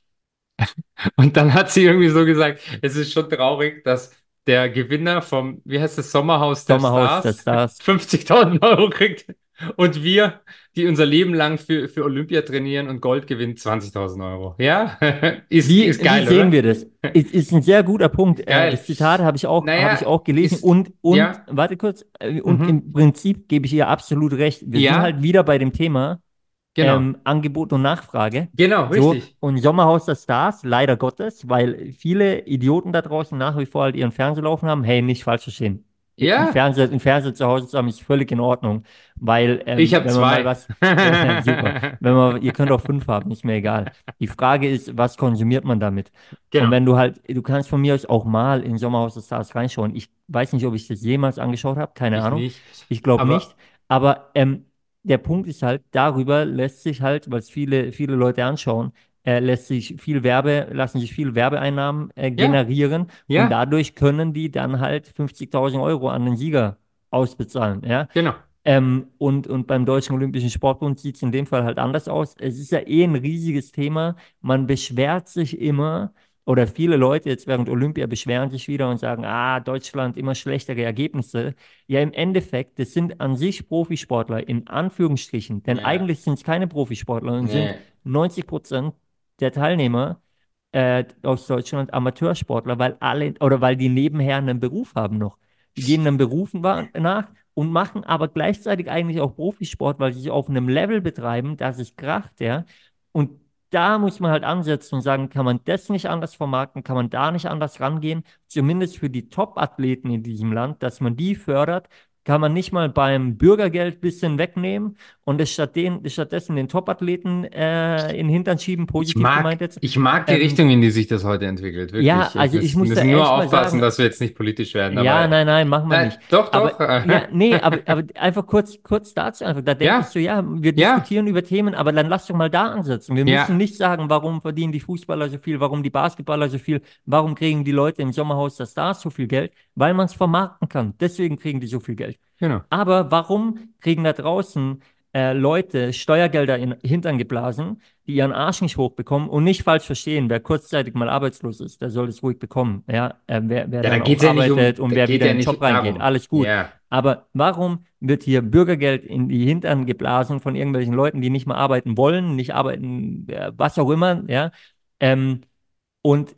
[SPEAKER 1] Und dann hat sie irgendwie so gesagt, es ist schon traurig, dass der Gewinner vom, wie heißt das, Sommerhaus der
[SPEAKER 2] Sommerhaus der
[SPEAKER 1] Stars
[SPEAKER 2] Stars.
[SPEAKER 1] fünfzigtausend Euro kriegt und wir, die unser Leben lang für, für Olympia trainieren und Gold gewinnen, zwanzigtausend Euro. Ja, ist,
[SPEAKER 2] Wie,
[SPEAKER 1] ist
[SPEAKER 2] wie
[SPEAKER 1] geil,
[SPEAKER 2] sehen
[SPEAKER 1] oder?
[SPEAKER 2] wir das? Ist, ist ein sehr guter Punkt.
[SPEAKER 1] Ist
[SPEAKER 2] Äh,
[SPEAKER 1] geil.
[SPEAKER 2] das Zitat habe ich auch, habe ich
[SPEAKER 1] Naja,
[SPEAKER 2] auch gelesen
[SPEAKER 1] ist,
[SPEAKER 2] und, und,
[SPEAKER 1] ja,
[SPEAKER 2] warte kurz, äh, und
[SPEAKER 1] mhm,
[SPEAKER 2] im Prinzip gebe ich ihr absolut recht. Wir sind
[SPEAKER 1] ja,
[SPEAKER 2] halt wieder bei dem Thema
[SPEAKER 1] genau,
[SPEAKER 2] ähm, Angebot und Nachfrage.
[SPEAKER 1] genau,
[SPEAKER 2] So,
[SPEAKER 1] richtig.
[SPEAKER 2] und Sommerhaus der Stars, leider Gottes, weil viele Idioten da draußen nach wie vor halt ihren Fernseher laufen haben. Hey, nicht falsch verstehen. Ein
[SPEAKER 1] Ja,
[SPEAKER 2] Fernseher, ein Fernseher zu Hause zu haben, ist völlig in Ordnung, weil
[SPEAKER 1] ich
[SPEAKER 2] ähm,
[SPEAKER 1] habe
[SPEAKER 2] wenn man mal
[SPEAKER 1] zwei.
[SPEAKER 2] was, super, wenn man, ihr könnt auch fünf haben, ist mir egal. Die Frage ist, was konsumiert man damit? Und
[SPEAKER 1] Genau,
[SPEAKER 2] wenn du halt, du kannst von mir aus auch mal in Sommerhaus der Stars reinschauen. Ich weiß nicht, ob ich das jemals angeschaut habe, keine
[SPEAKER 1] ich
[SPEAKER 2] Ahnung.
[SPEAKER 1] nicht.
[SPEAKER 2] Ich glaube nicht.
[SPEAKER 1] Aber
[SPEAKER 2] Aber ähm, der Punkt ist halt, darüber lässt sich halt, weil es viele, viele Leute anschauen, äh, lässt sich viel Werbe, lassen sich viel Werbeeinnahmen äh,
[SPEAKER 1] ja,
[SPEAKER 2] generieren und
[SPEAKER 1] ja,
[SPEAKER 2] dadurch können die dann halt fünfzigtausend Euro an den Sieger ausbezahlen, ja.
[SPEAKER 1] genau.
[SPEAKER 2] Ähm, und, und beim Deutschen Olympischen Sportbund sieht es in dem Fall halt anders aus. Es ist ja eh ein riesiges Thema. Man beschwert sich immer, oder viele Leute jetzt während Olympia beschweren sich wieder und sagen, ah, Deutschland immer schlechtere Ergebnisse. Ja, im Endeffekt, das sind an sich Profisportler, in Anführungsstrichen, denn
[SPEAKER 1] Ja,
[SPEAKER 2] eigentlich sind es keine Profisportler und sind
[SPEAKER 1] nee,
[SPEAKER 2] neunzig Prozent der Teilnehmer äh, aus Deutschland Amateursportler, weil alle oder weil die nebenher einen Beruf haben noch. Die gehen einem Beruf wa- nach und machen aber gleichzeitig eigentlich auch Profisport, weil sie sich auf einem Level betreiben, dass es kracht, ja. Und da muss man halt ansetzen und sagen, kann man das nicht anders vermarkten, kann man da nicht anders rangehen, zumindest für die Top-Athleten in diesem Land, dass man die fördert, kann man nicht mal beim Bürgergeld ein bisschen wegnehmen und es stattdessen, stattdessen den Top-Athleten äh, in den Hintern schieben,
[SPEAKER 1] ich
[SPEAKER 2] positiv
[SPEAKER 1] mag,
[SPEAKER 2] gemeint jetzt.
[SPEAKER 1] ich mag die
[SPEAKER 2] Ähm,
[SPEAKER 1] Richtung, in die sich das heute entwickelt.
[SPEAKER 2] ja,
[SPEAKER 1] Wirklich.
[SPEAKER 2] also
[SPEAKER 1] Wir
[SPEAKER 2] ich muss da
[SPEAKER 1] müssen nur
[SPEAKER 2] echt mal
[SPEAKER 1] aufpassen,
[SPEAKER 2] sagen,
[SPEAKER 1] dass wir jetzt nicht politisch werden.
[SPEAKER 2] ja,
[SPEAKER 1] Aber
[SPEAKER 2] nein, nein, machen wir
[SPEAKER 1] äh,
[SPEAKER 2] nicht.
[SPEAKER 1] doch,
[SPEAKER 2] Aber
[SPEAKER 1] doch.
[SPEAKER 2] ja, nee, aber, aber einfach kurz, kurz dazu einfach. Da denke ich
[SPEAKER 1] Ja,
[SPEAKER 2] so, ja, wir
[SPEAKER 1] ja,
[SPEAKER 2] diskutieren über Themen, aber dann lass doch mal da ansetzen. Wir müssen
[SPEAKER 1] ja,
[SPEAKER 2] nicht sagen, warum verdienen die Fußballer so viel, warum die Basketballer so viel, warum kriegen die Leute im Sommerhaus der Stars so viel Geld, weil man es vermarkten kann. Deswegen kriegen die so viel Geld.
[SPEAKER 1] genau.
[SPEAKER 2] Aber warum kriegen da draußen äh, Leute Steuergelder in den Hintern geblasen, die ihren Arsch nicht hochbekommen und nicht falsch verstehen, wer kurzzeitig mal arbeitslos ist, der soll es ruhig bekommen. Ja, äh, wer, wer
[SPEAKER 1] Ja, da
[SPEAKER 2] dann auch
[SPEAKER 1] geht's ja nicht
[SPEAKER 2] arbeitet
[SPEAKER 1] um,
[SPEAKER 2] und
[SPEAKER 1] da
[SPEAKER 2] wer
[SPEAKER 1] geht
[SPEAKER 2] wieder
[SPEAKER 1] ja
[SPEAKER 2] in den Job
[SPEAKER 1] nicht
[SPEAKER 2] reingeht,
[SPEAKER 1] darum.
[SPEAKER 2] alles gut.
[SPEAKER 1] Ja,
[SPEAKER 2] Aber warum wird hier Bürgergeld in die Hintern geblasen von irgendwelchen Leuten, die nicht mal arbeiten wollen, nicht arbeiten, äh, was auch immer, ja? Ähm, und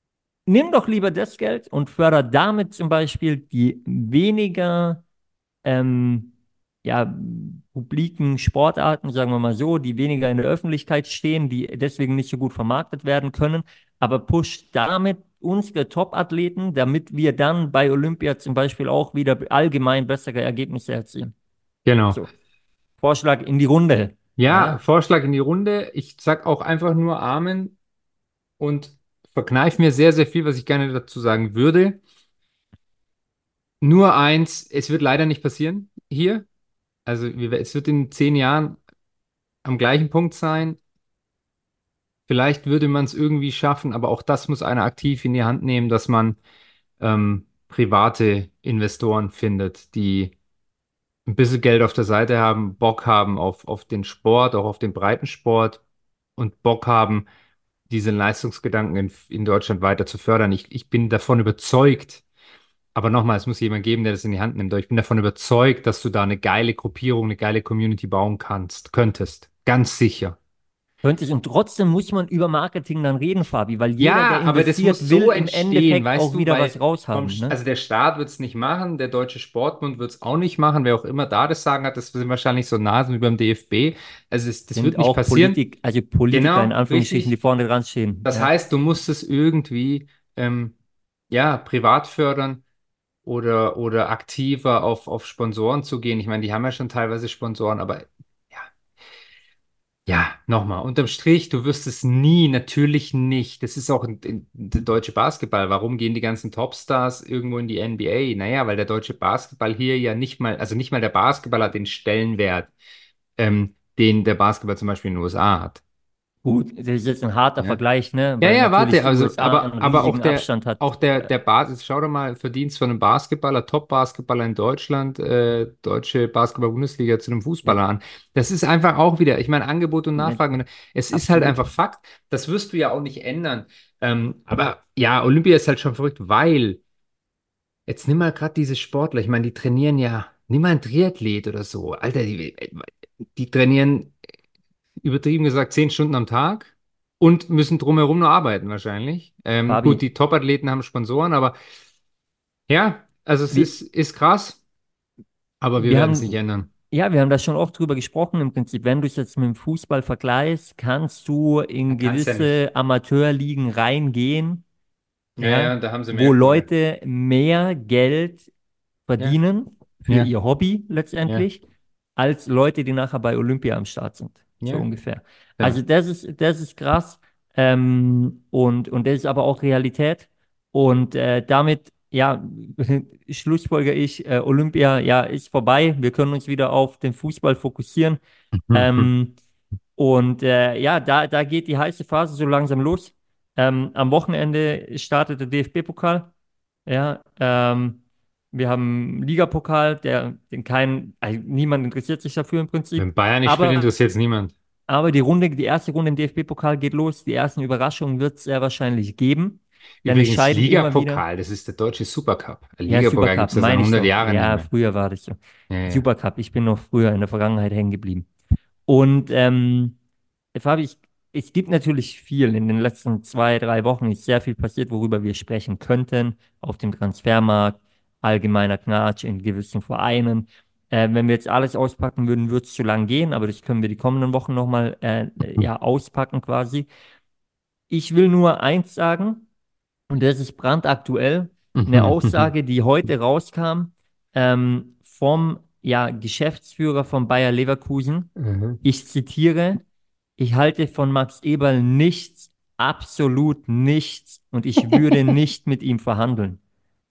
[SPEAKER 2] nimm doch lieber das Geld und förder damit zum Beispiel die weniger ähm, ja, publiken Sportarten, sagen wir mal so, die weniger in der Öffentlichkeit stehen, die deswegen nicht so gut vermarktet werden können, aber pusht damit unsere Top-Athleten, damit wir dann bei Olympia zum Beispiel auch wieder allgemein bessere Ergebnisse erzielen.
[SPEAKER 1] genau.
[SPEAKER 2] So, Vorschlag in die Runde.
[SPEAKER 1] Ja,
[SPEAKER 2] Ja,
[SPEAKER 1] Vorschlag in die Runde. Ich sag auch einfach nur Amen und verkneif mir sehr, sehr viel, was ich gerne dazu sagen würde. Nur eins, es wird leider nicht passieren hier. Also wir, es wird in zehn Jahren am gleichen Punkt sein. Vielleicht würde man es irgendwie schaffen, aber auch das muss einer aktiv in die Hand nehmen, dass man ähm, private Investoren findet, die ein bisschen Geld auf der Seite haben, Bock haben auf, auf den Sport, auch auf den Breitensport und Bock haben, diesen Leistungsgedanken in, in Deutschland weiter zu fördern. Ich, ich bin davon überzeugt, aber nochmal, es muss jemand geben, der das in die Hand nimmt. Aber ich bin davon überzeugt, dass du da eine geile Gruppierung, eine geile Community bauen kannst, könntest. Ganz sicher.
[SPEAKER 2] Könnte ich. Und trotzdem muss man über Marketing dann reden, Fabi, weil jeder, der
[SPEAKER 1] Ja, aber das muss
[SPEAKER 2] investiert, will
[SPEAKER 1] so
[SPEAKER 2] im
[SPEAKER 1] entstehen,
[SPEAKER 2] Endeffekt
[SPEAKER 1] weißt
[SPEAKER 2] auch
[SPEAKER 1] du,
[SPEAKER 2] wieder
[SPEAKER 1] weil
[SPEAKER 2] was
[SPEAKER 1] vom,
[SPEAKER 2] raushaben,
[SPEAKER 1] St-
[SPEAKER 2] ne?
[SPEAKER 1] also der Staat wird es nicht machen, der Deutsche Sportbund wird es auch nicht machen, wer auch immer da das Sagen hat, das sind wahrscheinlich so Nasen wie beim D F B. Also es, das wird
[SPEAKER 2] Sind
[SPEAKER 1] nicht
[SPEAKER 2] auch
[SPEAKER 1] passieren.
[SPEAKER 2] Politik, also Politiker in
[SPEAKER 1] Genau,
[SPEAKER 2] Anführungsstrichen, die
[SPEAKER 1] richtig.
[SPEAKER 2] vorne dran stehen.
[SPEAKER 1] Das
[SPEAKER 2] Ja,
[SPEAKER 1] heißt, du musst es irgendwie ähm, ja, privat fördern oder, oder aktiver auf, auf Sponsoren zu gehen. Ich meine, die haben ja schon teilweise Sponsoren, aber ja, ja, nochmal, unterm Strich, du wirst es nie, natürlich nicht. Das ist auch in, in, der deutsche Basketball. Warum gehen die ganzen Topstars irgendwo in die N B A? Naja, weil der deutsche Basketball hier ja nicht mal, also nicht mal der Basketball hat den Stellenwert, ähm, den der Basketball zum Beispiel in den U S A hat.
[SPEAKER 2] gut, das ist jetzt ein harter
[SPEAKER 1] Ja.
[SPEAKER 2] Vergleich, ne?
[SPEAKER 1] Ja,
[SPEAKER 2] Weil
[SPEAKER 1] ja,
[SPEAKER 2] natürlich
[SPEAKER 1] warte,
[SPEAKER 2] die
[SPEAKER 1] also,
[SPEAKER 2] U S A
[SPEAKER 1] aber,
[SPEAKER 2] einen
[SPEAKER 1] aber auch
[SPEAKER 2] riesigen
[SPEAKER 1] der,
[SPEAKER 2] Abstand hat.
[SPEAKER 1] auch der,
[SPEAKER 2] Äh,
[SPEAKER 1] der Basis, schau doch mal, Verdienst von einem Basketballer, Top-Basketballer in Deutschland, äh, deutsche Basketball-Bundesliga zu einem
[SPEAKER 2] ja,
[SPEAKER 1] Fußballer an. Das ist einfach auch wieder, ich meine, Angebot und
[SPEAKER 2] ja,
[SPEAKER 1] Nachfrage. Es ist halt
[SPEAKER 2] absolut.
[SPEAKER 1] einfach Fakt, das wirst du ja auch nicht ändern. Ähm, aber ja, Olympia ist halt schon verrückt, weil, jetzt nimm mal gerade diese Sportler, ich meine, die trainieren ja, nimm mal einen Triathlet oder so, Alter, die, die trainieren übertrieben gesagt zehn Stunden am Tag und müssen drumherum nur arbeiten wahrscheinlich. Ähm, gut,
[SPEAKER 2] Fabi,
[SPEAKER 1] die Top-Athleten haben Sponsoren, aber ja, also es
[SPEAKER 2] wir,
[SPEAKER 1] ist, ist krass, aber wir
[SPEAKER 2] wir
[SPEAKER 1] werden es nicht
[SPEAKER 2] haben,
[SPEAKER 1] ändern.
[SPEAKER 2] ja, wir haben da schon oft drüber gesprochen. Im Prinzip, wenn du es jetzt mit dem Fußball vergleichst, kannst du
[SPEAKER 1] Man
[SPEAKER 2] in
[SPEAKER 1] kann es ja nicht.
[SPEAKER 2] gewisse Amateurligen reingehen,
[SPEAKER 1] Ja,
[SPEAKER 2] ja,
[SPEAKER 1] ja, da haben sie
[SPEAKER 2] wo
[SPEAKER 1] mehr Kohle.
[SPEAKER 2] Leute mehr Geld
[SPEAKER 1] Ja,
[SPEAKER 2] verdienen für
[SPEAKER 1] ja,
[SPEAKER 2] ihr Hobby
[SPEAKER 1] ja,
[SPEAKER 2] letztendlich, als Leute, die nachher bei Olympia am Start sind. So
[SPEAKER 1] ja,
[SPEAKER 2] ungefähr.
[SPEAKER 1] genau.
[SPEAKER 2] Also das ist, das ist krass. Ähm, und, und das ist aber auch Realität. Und äh, damit, ja, schlussfolgere ich, äh, Olympia, ja, ist vorbei. Wir können uns wieder auf den Fußball fokussieren. Ähm, und äh, ja, da, da geht die heiße Phase so langsam los. Ähm, am Wochenende startet der D F B-Pokal. Ja, ähm, wir haben einen Ligapokal, der, den kein, also niemand interessiert sich dafür im Prinzip.
[SPEAKER 1] Wenn Bayern nicht spielt,
[SPEAKER 2] Aber,
[SPEAKER 1] interessiert es niemand.
[SPEAKER 2] aber die Runde, die erste Runde im D F B-Pokal geht los. Die ersten Überraschungen wird es sehr wahrscheinlich geben. Dann
[SPEAKER 1] Übrigens,
[SPEAKER 2] entscheidet immer wieder,
[SPEAKER 1] Ligapokal, das ist der deutsche Supercup. Der
[SPEAKER 2] ja,
[SPEAKER 1] Ligapokal gibt
[SPEAKER 2] Supercup,
[SPEAKER 1] es ja seit
[SPEAKER 2] meine ich
[SPEAKER 1] hundert
[SPEAKER 2] doch.
[SPEAKER 1] Jahren nicht
[SPEAKER 2] Ja,
[SPEAKER 1] mehr.
[SPEAKER 2] früher war das so.
[SPEAKER 1] Ja, ja.
[SPEAKER 2] Supercup, ich bin noch früher in der Vergangenheit hängen geblieben. Und ähm, Fabi, ich, es gibt natürlich viel. In den letzten zwei, drei Wochen ist sehr viel passiert, worüber wir sprechen könnten. Auf dem Transfermarkt, allgemeiner Knatsch in gewissen Vereinen. Äh, wenn wir jetzt alles auspacken würden, würde es zu lang gehen, aber das können wir die kommenden Wochen nochmal äh, ja, auspacken quasi. Ich will nur eins sagen, und das ist brandaktuell. Eine Aussage, die heute rauskam, ähm, vom ja, Geschäftsführer von Bayer Leverkusen.
[SPEAKER 1] Mhm.
[SPEAKER 2] Ich zitiere: Ich halte von Max Eberl nichts, absolut nichts, und ich würde nicht mit ihm verhandeln.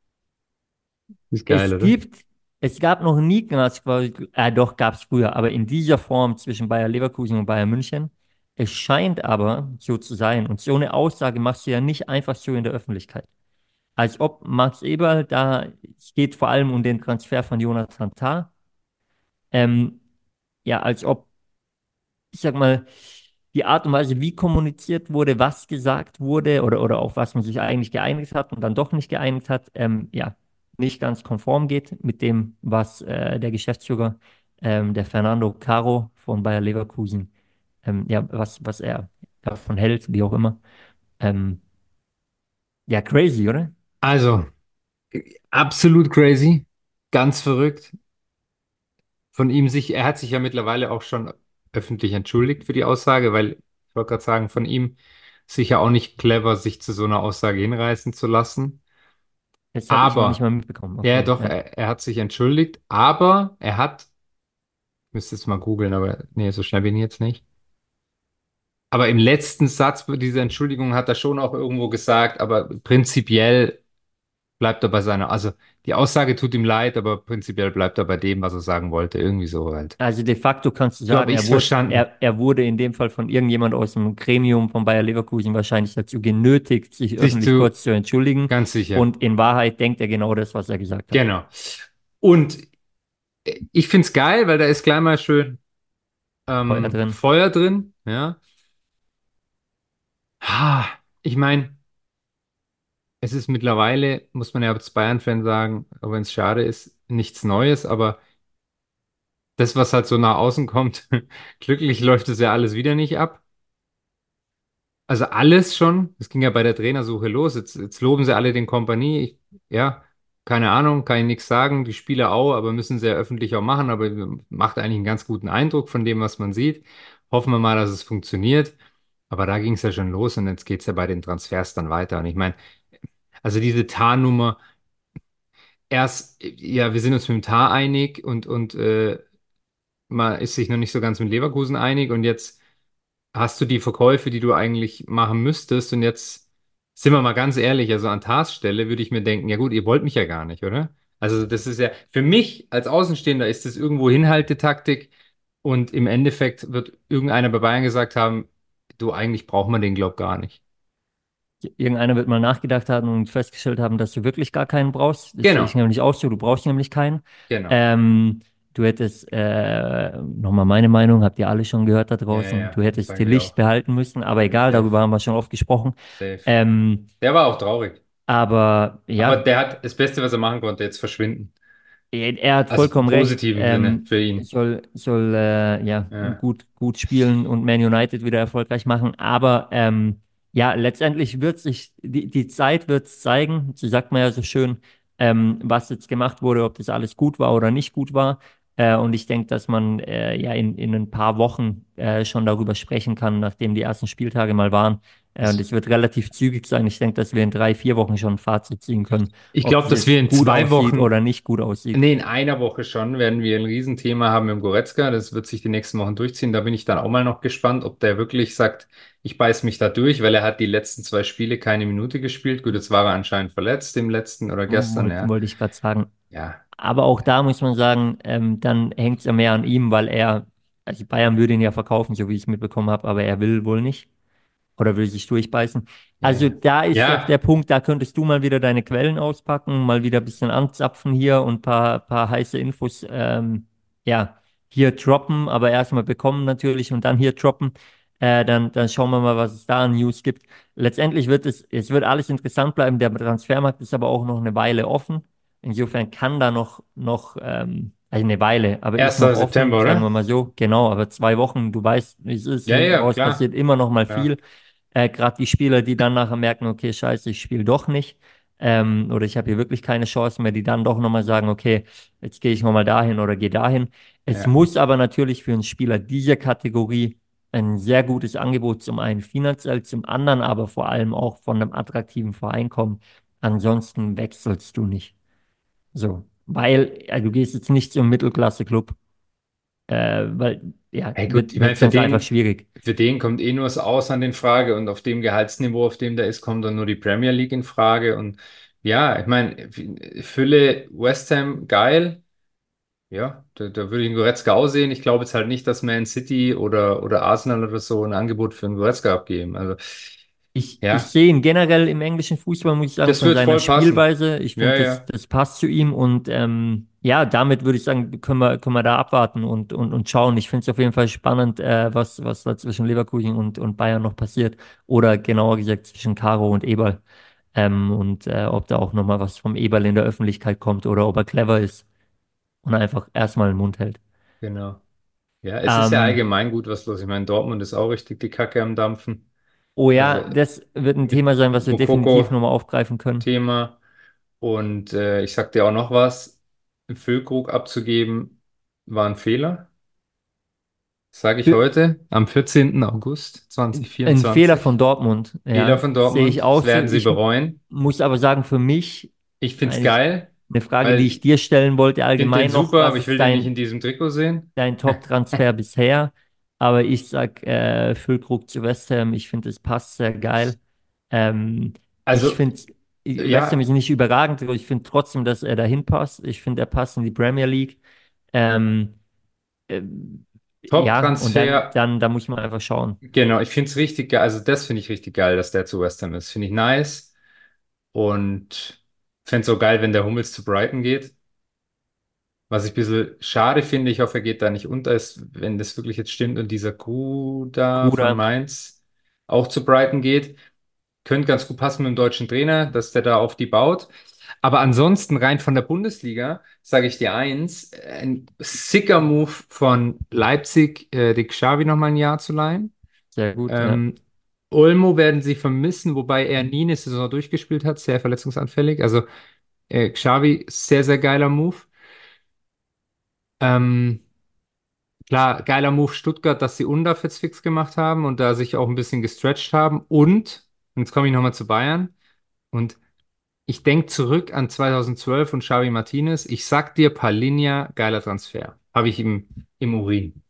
[SPEAKER 1] Ist geil,
[SPEAKER 2] Es
[SPEAKER 1] oder?
[SPEAKER 2] gibt, es gab noch nie Graz, äh, doch gab es früher, aber in dieser Form zwischen Bayer Leverkusen und Bayern München. Es scheint aber so zu sein. Und so eine Aussage machst du ja nicht einfach so in der Öffentlichkeit. Als ob Max Eberl, da, es geht vor allem um den Transfer von Jonathan Tah, ähm, ja, als ob, ich sag mal, die Art und Weise, wie kommuniziert wurde, was gesagt wurde oder, oder auf was man sich eigentlich geeinigt hat und dann doch nicht geeinigt hat, ähm, ja, nicht ganz konform geht mit dem, was äh, der Geschäftsführer, ähm, der Fernando Caro von Bayer Leverkusen, ähm, ja, was, was er davon hält, wie auch immer. Ähm, ja, crazy, oder?
[SPEAKER 1] Also, absolut crazy, ganz verrückt. Von ihm sich, er hat sich ja mittlerweile auch schon öffentlich entschuldigt für die Aussage, weil ich wollte gerade sagen, von ihm sicher auch nicht clever, sich zu so einer Aussage hinreißen zu lassen.
[SPEAKER 2] Das habe ich noch nicht
[SPEAKER 1] Aber,
[SPEAKER 2] mal mitbekommen.
[SPEAKER 1] ja,
[SPEAKER 2] Okay,
[SPEAKER 1] doch,
[SPEAKER 2] ja.
[SPEAKER 1] er, er hat sich entschuldigt, aber er hat, ich müsste es mal googeln, aber nee, so schnell bin ich jetzt nicht. Aber im letzten Satz dieser Entschuldigung hat er schon auch irgendwo gesagt, aber prinzipiell bleibt er bei seiner, also die Aussage tut ihm leid, aber prinzipiell bleibt er bei dem, was er sagen wollte. Irgendwie so halt.
[SPEAKER 2] Also de facto kannst du
[SPEAKER 1] So habe
[SPEAKER 2] sagen,
[SPEAKER 1] ich
[SPEAKER 2] er
[SPEAKER 1] es
[SPEAKER 2] wurde,
[SPEAKER 1] verstanden.
[SPEAKER 2] er, er wurde in dem Fall von irgendjemand aus dem Gremium von Bayer Leverkusen wahrscheinlich dazu genötigt, sich
[SPEAKER 1] Sich
[SPEAKER 2] öffentlich
[SPEAKER 1] zu,
[SPEAKER 2] kurz zu entschuldigen.
[SPEAKER 1] ganz sicher.
[SPEAKER 2] Und in Wahrheit denkt er genau das, was er gesagt hat.
[SPEAKER 1] Genau. Und Ich finde es geil, weil da ist gleich mal schön
[SPEAKER 2] Feuer
[SPEAKER 1] ähm,
[SPEAKER 2] drin.
[SPEAKER 1] Feuer drin. Ja. Ha, ich meine, es ist mittlerweile, muss man ja als Bayern-Fan sagen, auch wenn es schade ist, nichts Neues, aber das, was halt so nach außen kommt, glücklich läuft es ja alles wieder nicht ab. Also alles schon. Es ging ja bei der Trainersuche los. Jetzt, jetzt loben sie alle den Kompanie. Ich, ja, keine Ahnung, kann ich nichts sagen. Die Spieler auch, aber müssen sie ja öffentlich auch machen. Aber macht eigentlich einen ganz guten Eindruck von dem, was man sieht. Hoffen wir mal, dass es funktioniert. Aber da ging es ja schon los und jetzt geht es ja bei den Transfers dann weiter. Und ich meine, also diese Tarnnummer, erst, ja, wir sind uns mit dem Tar einig und, und äh, man ist sich noch nicht so ganz mit Leverkusen einig und jetzt hast du die Verkäufe, die du eigentlich machen müsstest und jetzt sind wir mal ganz ehrlich, also an Tars Stelle würde ich mir denken, ja gut, ihr wollt mich ja gar nicht, oder? Also das ist ja, für mich als Außenstehender ist das irgendwo Hinhaltetaktik und im Endeffekt wird irgendeiner bei Bayern gesagt haben, du, eigentlich braucht man den, glaub gar nicht.
[SPEAKER 2] Irgendeiner wird mal nachgedacht haben und festgestellt haben, dass du wirklich gar keinen brauchst. Das sehe ich
[SPEAKER 1] Genau,
[SPEAKER 2] nämlich auch so. Du brauchst nämlich keinen.
[SPEAKER 1] genau.
[SPEAKER 2] Ähm, du hättest, äh, nochmal meine Meinung, habt ihr alle schon gehört da
[SPEAKER 1] Ja,
[SPEAKER 2] draußen, du
[SPEAKER 1] ja,
[SPEAKER 2] hättest
[SPEAKER 1] sage
[SPEAKER 2] die
[SPEAKER 1] ich
[SPEAKER 2] Licht
[SPEAKER 1] auch.
[SPEAKER 2] behalten müssen, aber egal,
[SPEAKER 1] Safe,
[SPEAKER 2] darüber haben wir schon oft gesprochen.
[SPEAKER 1] safe.
[SPEAKER 2] Ähm,
[SPEAKER 1] Der war auch traurig.
[SPEAKER 2] aber
[SPEAKER 1] Aber
[SPEAKER 2] ja,
[SPEAKER 1] der hat das Beste, was er machen konnte, jetzt verschwinden.
[SPEAKER 2] Er, er hat
[SPEAKER 1] Also im
[SPEAKER 2] vollkommen recht.
[SPEAKER 1] positiven Sinne
[SPEAKER 2] Ähm,
[SPEAKER 1] für ihn.
[SPEAKER 2] soll soll äh, ja
[SPEAKER 1] Ja.
[SPEAKER 2] gut, gut spielen und Man United wieder erfolgreich machen. Aber ähm, ja, letztendlich wird sich die, die Zeit wird zeigen. So sagt man ja so schön, ähm, was jetzt gemacht wurde, ob das alles gut war oder nicht gut war. Äh, und ich denke, dass man äh, ja in, in ein paar Wochen äh, schon darüber sprechen kann, nachdem die ersten Spieltage mal waren. Äh, und
[SPEAKER 1] Es,
[SPEAKER 2] es wird relativ zügig sein. Ich denke, dass wir in drei, vier Wochen schon ein Fazit ziehen können,
[SPEAKER 1] ich
[SPEAKER 2] ob
[SPEAKER 1] glaube,
[SPEAKER 2] das
[SPEAKER 1] dass wir
[SPEAKER 2] jetzt
[SPEAKER 1] in
[SPEAKER 2] gut
[SPEAKER 1] zwei
[SPEAKER 2] aussieht
[SPEAKER 1] Wochen,
[SPEAKER 2] oder nicht gut aussieht.
[SPEAKER 1] nee, in einer Woche schon, werden wir ein Riesenthema haben im Goretzka. Das wird sich die nächsten Wochen durchziehen. Da bin ich dann auch mal noch gespannt, ob der wirklich sagt, ich beiß mich da durch, weil er hat die letzten zwei Spiele keine Minute gespielt. Gut, jetzt war er anscheinend verletzt, im letzten oder gestern,
[SPEAKER 2] Wollte
[SPEAKER 1] ja.
[SPEAKER 2] wollte ich gerade sagen.
[SPEAKER 1] Ja,
[SPEAKER 2] Aber auch da muss man sagen, ähm, dann hängt es ja mehr an ihm, weil er, also Bayern würde ihn ja verkaufen, so wie ich es mitbekommen habe, aber er will wohl nicht oder will sich durchbeißen.
[SPEAKER 1] ja,
[SPEAKER 2] Also
[SPEAKER 1] ja.
[SPEAKER 2] da ist doch der
[SPEAKER 1] Ja,
[SPEAKER 2] Punkt, da könntest du mal wieder deine Quellen auspacken, mal wieder ein bisschen anzapfen hier und ein paar, paar heiße Infos, ähm, ja, hier droppen, aber erstmal bekommen natürlich und dann hier droppen. Äh, dann, dann schauen wir mal, was es da an News gibt. Letztendlich wird es, es wird alles interessant bleiben. Der Transfermarkt ist aber auch noch eine Weile offen. Insofern kann da noch, noch ähm, also eine Weile, aber ist noch
[SPEAKER 1] erster
[SPEAKER 2] offen,
[SPEAKER 1] September,
[SPEAKER 2] sagen wir
[SPEAKER 1] oder?
[SPEAKER 2] mal so. Genau, aber zwei Wochen, du weißt, wie es ist,
[SPEAKER 1] Ja,
[SPEAKER 2] hinten
[SPEAKER 1] ja,
[SPEAKER 2] raus
[SPEAKER 1] klar,
[SPEAKER 2] passiert immer noch mal
[SPEAKER 1] klar.
[SPEAKER 2] viel. Äh, gerade die Spieler, die dann nachher merken, okay, scheiße, ich spiele doch nicht. Ähm, oder ich habe hier wirklich keine Chance mehr, die dann doch nochmal sagen, okay, jetzt gehe ich nochmal dahin oder gehe dahin. Es
[SPEAKER 1] Ja.
[SPEAKER 2] muss aber natürlich für einen Spieler dieser Kategorie ein sehr gutes Angebot zum einen finanziell, zum anderen aber vor allem auch von einem attraktiven Verein kommen. Ansonsten wechselst du nicht. So, weil äh, du gehst jetzt nicht zum Mittelklasse-Club, äh, weil ja,
[SPEAKER 1] Hey, gut,
[SPEAKER 2] wird,
[SPEAKER 1] ich meine,
[SPEAKER 2] wird
[SPEAKER 1] für
[SPEAKER 2] sonst einfach
[SPEAKER 1] den,
[SPEAKER 2] schwierig.
[SPEAKER 1] für den kommt eh nur das Aus an den Frage und auf dem Gehaltsniveau, auf dem der ist, kommt dann nur die Premier League in Frage. Und ja, ich meine, Fülle West Ham geil. Ja, da, da würde ich einen Goretzka auch sehen. Ich glaube jetzt halt nicht, dass Man City oder, oder Arsenal oder so ein Angebot für einen Goretzka abgeben. Also,
[SPEAKER 2] Ich, ich
[SPEAKER 1] ja,
[SPEAKER 2] sehe ihn generell im englischen Fußball, muss ich sagen,
[SPEAKER 1] das
[SPEAKER 2] von
[SPEAKER 1] wird
[SPEAKER 2] seiner
[SPEAKER 1] voll passen.
[SPEAKER 2] Spielweise. Ich
[SPEAKER 1] Ja,
[SPEAKER 2] finde, das,
[SPEAKER 1] ja,
[SPEAKER 2] das passt zu ihm und ähm, ja, damit würde ich sagen, können wir, können wir da abwarten und, und, und schauen. Ich finde es auf jeden Fall spannend, äh, was, was da zwischen Leverkusen und, und Bayern noch passiert oder genauer gesagt zwischen Caro und Eberl. Ähm, und äh, ob da auch nochmal was vom Eberl in der Öffentlichkeit kommt oder ob er clever ist und einfach erstmal den Mund hält.
[SPEAKER 1] genau. Ja, es ist ja
[SPEAKER 2] Ähm,
[SPEAKER 1] allgemein gut was los. Ich meine, Dortmund ist auch richtig die Kacke am Dampfen.
[SPEAKER 2] oh
[SPEAKER 1] Also
[SPEAKER 2] ja, das wird ein
[SPEAKER 1] mit
[SPEAKER 2] Thema sein, was wir definitiv nochmal
[SPEAKER 1] Mokoko-Thema.
[SPEAKER 2] aufgreifen können.
[SPEAKER 1] Und äh, ich sag dir auch noch was, Füllkrug abzugeben, war ein Fehler. Sage ich heute, am vierzehnten August
[SPEAKER 2] Ein Fehler von
[SPEAKER 1] zweitausendvierundzwanzig.
[SPEAKER 2] Dortmund,
[SPEAKER 1] Fehler
[SPEAKER 2] ja,
[SPEAKER 1] von
[SPEAKER 2] sehe ich
[SPEAKER 1] Dortmund, das
[SPEAKER 2] auch so.
[SPEAKER 1] werden sie
[SPEAKER 2] Ich
[SPEAKER 1] bereuen.
[SPEAKER 2] muss aber sagen, für mich
[SPEAKER 1] Ich find's
[SPEAKER 2] eigentlich
[SPEAKER 1] geil,
[SPEAKER 2] eine Frage, die
[SPEAKER 1] weil
[SPEAKER 2] ich dir stellen wollte,
[SPEAKER 1] ich finde den
[SPEAKER 2] allgemein noch,
[SPEAKER 1] super, aber
[SPEAKER 2] was
[SPEAKER 1] ich
[SPEAKER 2] ist
[SPEAKER 1] will den nicht
[SPEAKER 2] dein,
[SPEAKER 1] in diesem Trikot sehen.
[SPEAKER 2] dein Top-Transfer bisher? Aber ich sag äh, Füllkrug zu West Ham, ich finde, es passt sehr geil. Ähm, ich
[SPEAKER 1] Also,
[SPEAKER 2] finde, West Ham
[SPEAKER 1] ja,
[SPEAKER 2] ist nicht überragend, aber ich finde trotzdem, dass er dahin passt. Ich finde, er passt in die Premier League. Ähm, äh, ja, und dann,
[SPEAKER 1] Top-Transfer,
[SPEAKER 2] dann, da muss man einfach schauen.
[SPEAKER 1] genau, ich finde es richtig geil. Also, das finde ich richtig geil, dass der zu West Ham ist. Finde ich nice. Und fände es auch geil, wenn der Hummels zu Brighton geht. Was ich ein bisschen schade finde, ich hoffe, er geht da nicht unter, ist, wenn das wirklich jetzt stimmt und dieser Coup da von
[SPEAKER 2] Kura,
[SPEAKER 1] Mainz auch zu Brighton geht. Könnte ganz gut passen mit dem deutschen Trainer, dass der da auf die baut. Aber ansonsten rein von der Bundesliga sage ich dir eins, ein sicker Move von Leipzig, äh, die Xavi noch mal ein Jahr zu leihen.
[SPEAKER 2] sehr gut, ja.
[SPEAKER 1] Ähm, Olmo werden sie vermissen, wobei er nie eine Saison durchgespielt hat, sehr verletzungsanfällig. Also äh, Xavi, sehr, sehr geiler Move. Ähm, klar, geiler Move Stuttgart, dass sie Undorf jetzt fix gemacht haben und da sich auch ein bisschen gestretched haben. Und, und jetzt komme ich nochmal zu Bayern. Und ich denke zurück an zweitausendzwölf und Xavi Martinez. Ich sag dir, Palinha, geiler Transfer. Habe ich im, im Urin.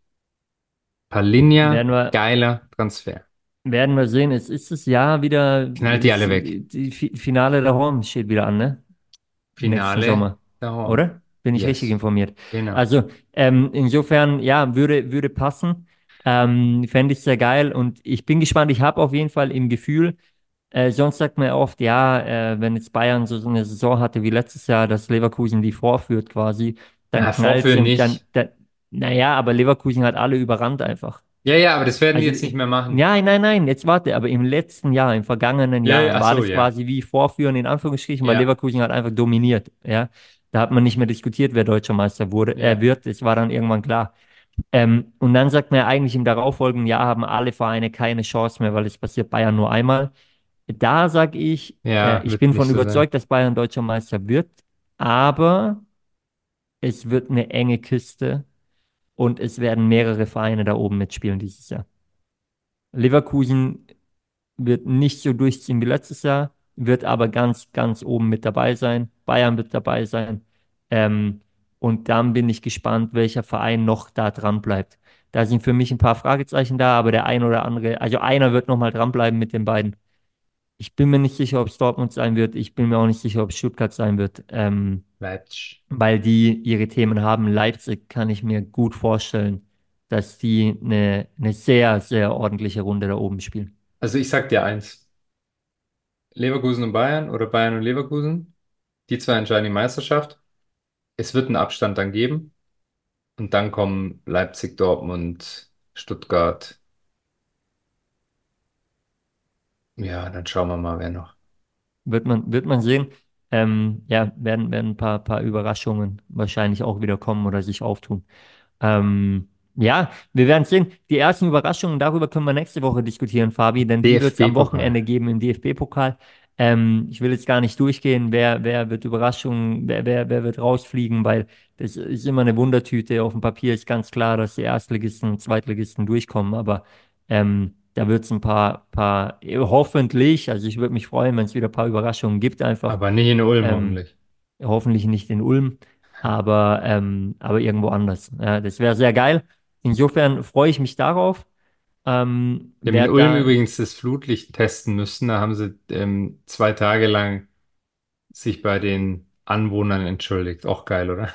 [SPEAKER 1] Palinha,
[SPEAKER 2] Werden wir,
[SPEAKER 1] geiler Transfer.
[SPEAKER 2] werden wir sehen. Es ist das Jahr wieder,
[SPEAKER 1] Knallt die
[SPEAKER 2] das,
[SPEAKER 1] alle weg.
[SPEAKER 2] die Fi- Finale der Horn steht wieder an, ne? Nächsten
[SPEAKER 1] Finale,
[SPEAKER 2] Sommer,
[SPEAKER 1] darum.
[SPEAKER 2] oder? Bin ich richtig
[SPEAKER 1] Yes.
[SPEAKER 2] informiert?
[SPEAKER 1] Genau.
[SPEAKER 2] Also, ähm, insofern, ja, würde, würde passen. Ähm, fände ich sehr geil und ich bin gespannt. Ich habe auf jeden Fall im Gefühl, äh, sonst sagt man ja oft, ja, äh, wenn jetzt Bayern so, so eine Saison hatte wie letztes Jahr, dass Leverkusen die vorführt quasi, dann
[SPEAKER 1] Ja,
[SPEAKER 2] knallt sie
[SPEAKER 1] vorführen
[SPEAKER 2] und dann,
[SPEAKER 1] nicht.
[SPEAKER 2] dann, naja, aber Leverkusen hat alle überrannt einfach.
[SPEAKER 1] Ja, ja, aber das werden die
[SPEAKER 2] Also,
[SPEAKER 1] jetzt nicht mehr machen.
[SPEAKER 2] nein, nein, nein, jetzt warte, aber im letzten Jahr, im vergangenen
[SPEAKER 1] Ja, ja,
[SPEAKER 2] Jahr
[SPEAKER 1] ach
[SPEAKER 2] war
[SPEAKER 1] so,
[SPEAKER 2] das
[SPEAKER 1] ja.
[SPEAKER 2] quasi wie Vorführen in Anführungsstrichen, weil
[SPEAKER 1] Ja,
[SPEAKER 2] Leverkusen hat einfach dominiert, ja. Da hat man nicht mehr diskutiert, wer deutscher Meister wurde, er
[SPEAKER 1] ja.
[SPEAKER 2] wird, es war dann irgendwann klar. Ähm, und dann sagt man ja eigentlich im darauffolgenden Jahr haben alle Vereine keine Chance mehr, weil es passiert Bayern nur einmal. Da sage ich, äh,
[SPEAKER 1] Ja,
[SPEAKER 2] ich
[SPEAKER 1] wird
[SPEAKER 2] bin
[SPEAKER 1] nicht
[SPEAKER 2] von
[SPEAKER 1] so sein.
[SPEAKER 2] überzeugt, dass Bayern deutscher Meister wird, aber es wird eine enge Kiste und es werden mehrere Vereine da oben mitspielen dieses Jahr. Leverkusen wird nicht so durchziehen wie letztes Jahr, wird aber ganz, ganz oben mit dabei sein. Bayern wird dabei sein. Ähm, und dann bin ich gespannt, welcher Verein noch da dran bleibt. Da sind für mich ein paar Fragezeichen da, aber der ein oder andere, also einer wird nochmal dranbleiben mit den beiden. Ich bin mir nicht sicher, ob es Dortmund sein wird. Ich bin mir auch nicht sicher, ob es Stuttgart sein wird, ähm,
[SPEAKER 1] Leipzig.
[SPEAKER 2] weil die ihre Themen haben. Leipzig kann ich mir gut vorstellen, dass die eine, eine sehr, sehr ordentliche Runde da oben spielen.
[SPEAKER 1] Also ich sag dir eins. Leverkusen und Bayern oder Bayern und Leverkusen, die zwei entscheiden die Meisterschaft. Es wird einen Abstand dann geben. Und dann kommen Leipzig, Dortmund, Stuttgart. Ja, dann schauen wir mal, wer noch.
[SPEAKER 2] Wird man, wird man sehen. Ähm, ja, werden, werden ein paar, paar Überraschungen wahrscheinlich auch wieder kommen oder sich auftun. Ähm, ja, wir werden sehen. Die ersten Überraschungen, darüber können wir nächste Woche diskutieren, Fabi, denn die wird es am Wochenende
[SPEAKER 1] D F B-Pokal.
[SPEAKER 2] geben im D F B-Pokal. Ähm, ich will jetzt gar nicht durchgehen, wer, wer wird Überraschungen, wer, wer, wer wird rausfliegen, weil das ist immer eine Wundertüte. Auf dem Papier ist ganz klar, dass die Erstligisten und Zweitligisten durchkommen, aber ähm, da wird es ein paar, paar, hoffentlich, also ich würde mich freuen, wenn es wieder ein paar Überraschungen gibt, einfach.
[SPEAKER 1] Aber nicht in Ulm
[SPEAKER 2] Ähm,
[SPEAKER 1] hoffentlich.
[SPEAKER 2] hoffentlich nicht in Ulm, aber, ähm, aber irgendwo anders. Ja, das wäre sehr geil. Insofern freue ich mich darauf. Ähm,
[SPEAKER 1] Die haben in
[SPEAKER 2] wer
[SPEAKER 1] Ulm
[SPEAKER 2] da,
[SPEAKER 1] übrigens das Flutlicht testen müssen. Da haben sie ähm, zwei Tage lang sich bei den Anwohnern entschuldigt. Auch geil, oder?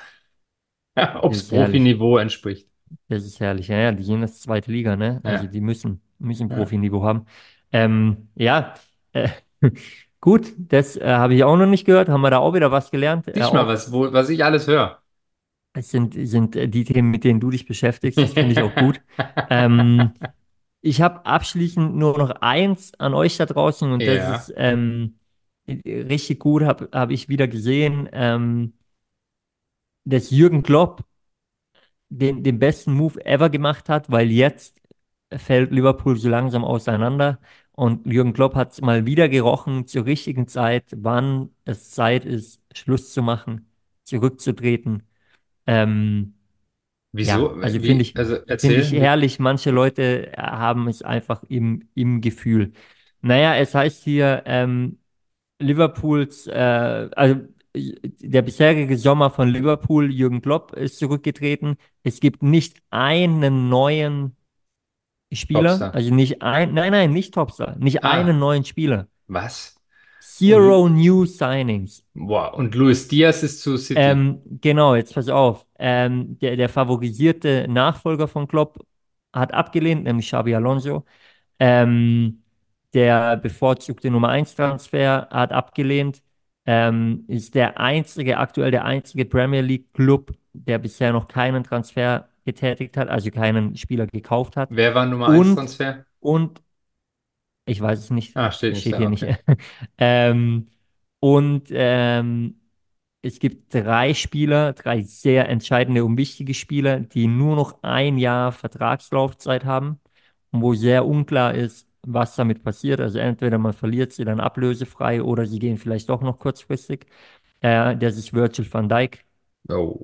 [SPEAKER 1] Ob
[SPEAKER 2] das
[SPEAKER 1] es
[SPEAKER 2] ist herrlich.
[SPEAKER 1] Profiniveau entspricht.
[SPEAKER 2] Das ist herrlich. Ja, ja, die gehen das zweite Liga, ne? Also
[SPEAKER 1] Ja,
[SPEAKER 2] die müssen, müssen
[SPEAKER 1] ja.
[SPEAKER 2] Profiniveau haben. Ähm, ja, äh, gut, das äh, habe ich auch noch nicht gehört. Haben wir da auch wieder was gelernt? Äh,
[SPEAKER 1] Siehst mal,
[SPEAKER 2] auch
[SPEAKER 1] was, wo, was ich alles höre.
[SPEAKER 2] es sind, sind äh, die Themen, mit denen du dich beschäftigst. Das finde ich auch gut. Ähm, Ich habe abschließend nur noch eins an euch da draußen und das ist
[SPEAKER 1] Ja,
[SPEAKER 2] ähm, richtig gut, habe hab hab ich wieder gesehen, ähm, dass Jürgen Klopp den, den besten Move ever gemacht hat, weil jetzt fällt Liverpool so langsam auseinander und Jürgen Klopp hat es mal wieder gerochen zur richtigen Zeit, wann es Zeit ist, Schluss zu machen, zurückzutreten. Ähm, Ja,
[SPEAKER 1] wieso?
[SPEAKER 2] also finde
[SPEAKER 1] Wie,
[SPEAKER 2] ich,
[SPEAKER 1] also
[SPEAKER 2] finde ich
[SPEAKER 1] erzähl. Wie,
[SPEAKER 2] herrlich. Manche Leute äh, haben es einfach im, im Gefühl. Naja, es heißt hier, ähm, Liverpools, äh, also äh, der bisherige Sommer von Liverpool, Jürgen Klopp ist zurückgetreten. Es gibt nicht einen neuen Spieler,
[SPEAKER 1] Topstar.
[SPEAKER 2] also nicht ein, nein, nein, nicht Topstar, nicht einen
[SPEAKER 1] Ah,
[SPEAKER 2] neuen Spieler.
[SPEAKER 1] was?
[SPEAKER 2] Zero
[SPEAKER 1] Und,
[SPEAKER 2] new signings.
[SPEAKER 1] boah, und Luis Diaz ist zu City.
[SPEAKER 2] Ähm, genau, jetzt pass auf. Ähm, der, der favorisierte Nachfolger von Klopp hat abgelehnt, nämlich Xabi Alonso. Ähm, der bevorzugte Nummer eins Transfer hat abgelehnt. Ähm, ist der einzige, aktuell der einzige Premier League Club. der bisher noch keinen Transfer getätigt hat, also keinen Spieler gekauft hat.
[SPEAKER 1] Wer war Nummer eins
[SPEAKER 2] Und,
[SPEAKER 1] Transfer?
[SPEAKER 2] und ich weiß es nicht,
[SPEAKER 1] Ah, steht
[SPEAKER 2] es
[SPEAKER 1] nicht
[SPEAKER 2] steht
[SPEAKER 1] da,
[SPEAKER 2] hier nicht.
[SPEAKER 1] okay.
[SPEAKER 2] ähm, und ähm, es gibt drei Spieler, drei sehr entscheidende und wichtige Spieler, die nur noch ein Jahr Vertragslaufzeit haben und wo sehr unklar ist, was damit passiert. Also entweder man verliert sie dann ablösefrei oder sie gehen vielleicht doch noch kurzfristig. Äh, das ist Virgil van Dijk,
[SPEAKER 1] Oh.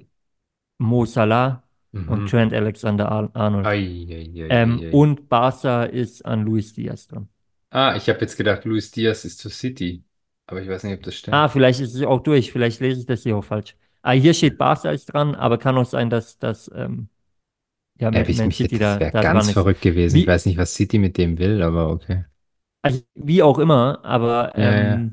[SPEAKER 2] Mo Salah und
[SPEAKER 1] Mhm.
[SPEAKER 2] Trent Alexander-Arnold.
[SPEAKER 1] Ei, ei, ei, ei,
[SPEAKER 2] Ähm,
[SPEAKER 1] ei.
[SPEAKER 2] und Barca ist an Luis Diaz dran.
[SPEAKER 1] Ah, ich habe jetzt gedacht, Luis Diaz ist zu City. Aber ich weiß nicht, ob das
[SPEAKER 2] Ah,
[SPEAKER 1] stimmt.
[SPEAKER 2] vielleicht ist es auch durch, vielleicht lese ich das hier auch falsch. Ah, hier steht Barca ist dran, aber kann auch sein, dass, dass ähm, ja,
[SPEAKER 1] Ja,
[SPEAKER 2] Man
[SPEAKER 1] ich
[SPEAKER 2] Man
[SPEAKER 1] mich,
[SPEAKER 2] City
[SPEAKER 1] das
[SPEAKER 2] da,
[SPEAKER 1] wäre
[SPEAKER 2] da dran
[SPEAKER 1] ganz
[SPEAKER 2] ist.
[SPEAKER 1] verrückt gewesen. Ich
[SPEAKER 2] Wie,
[SPEAKER 1] weiß nicht, was City mit dem will, aber okay.
[SPEAKER 2] also, wie auch immer, aber
[SPEAKER 1] Ja, ja.
[SPEAKER 2] ähm,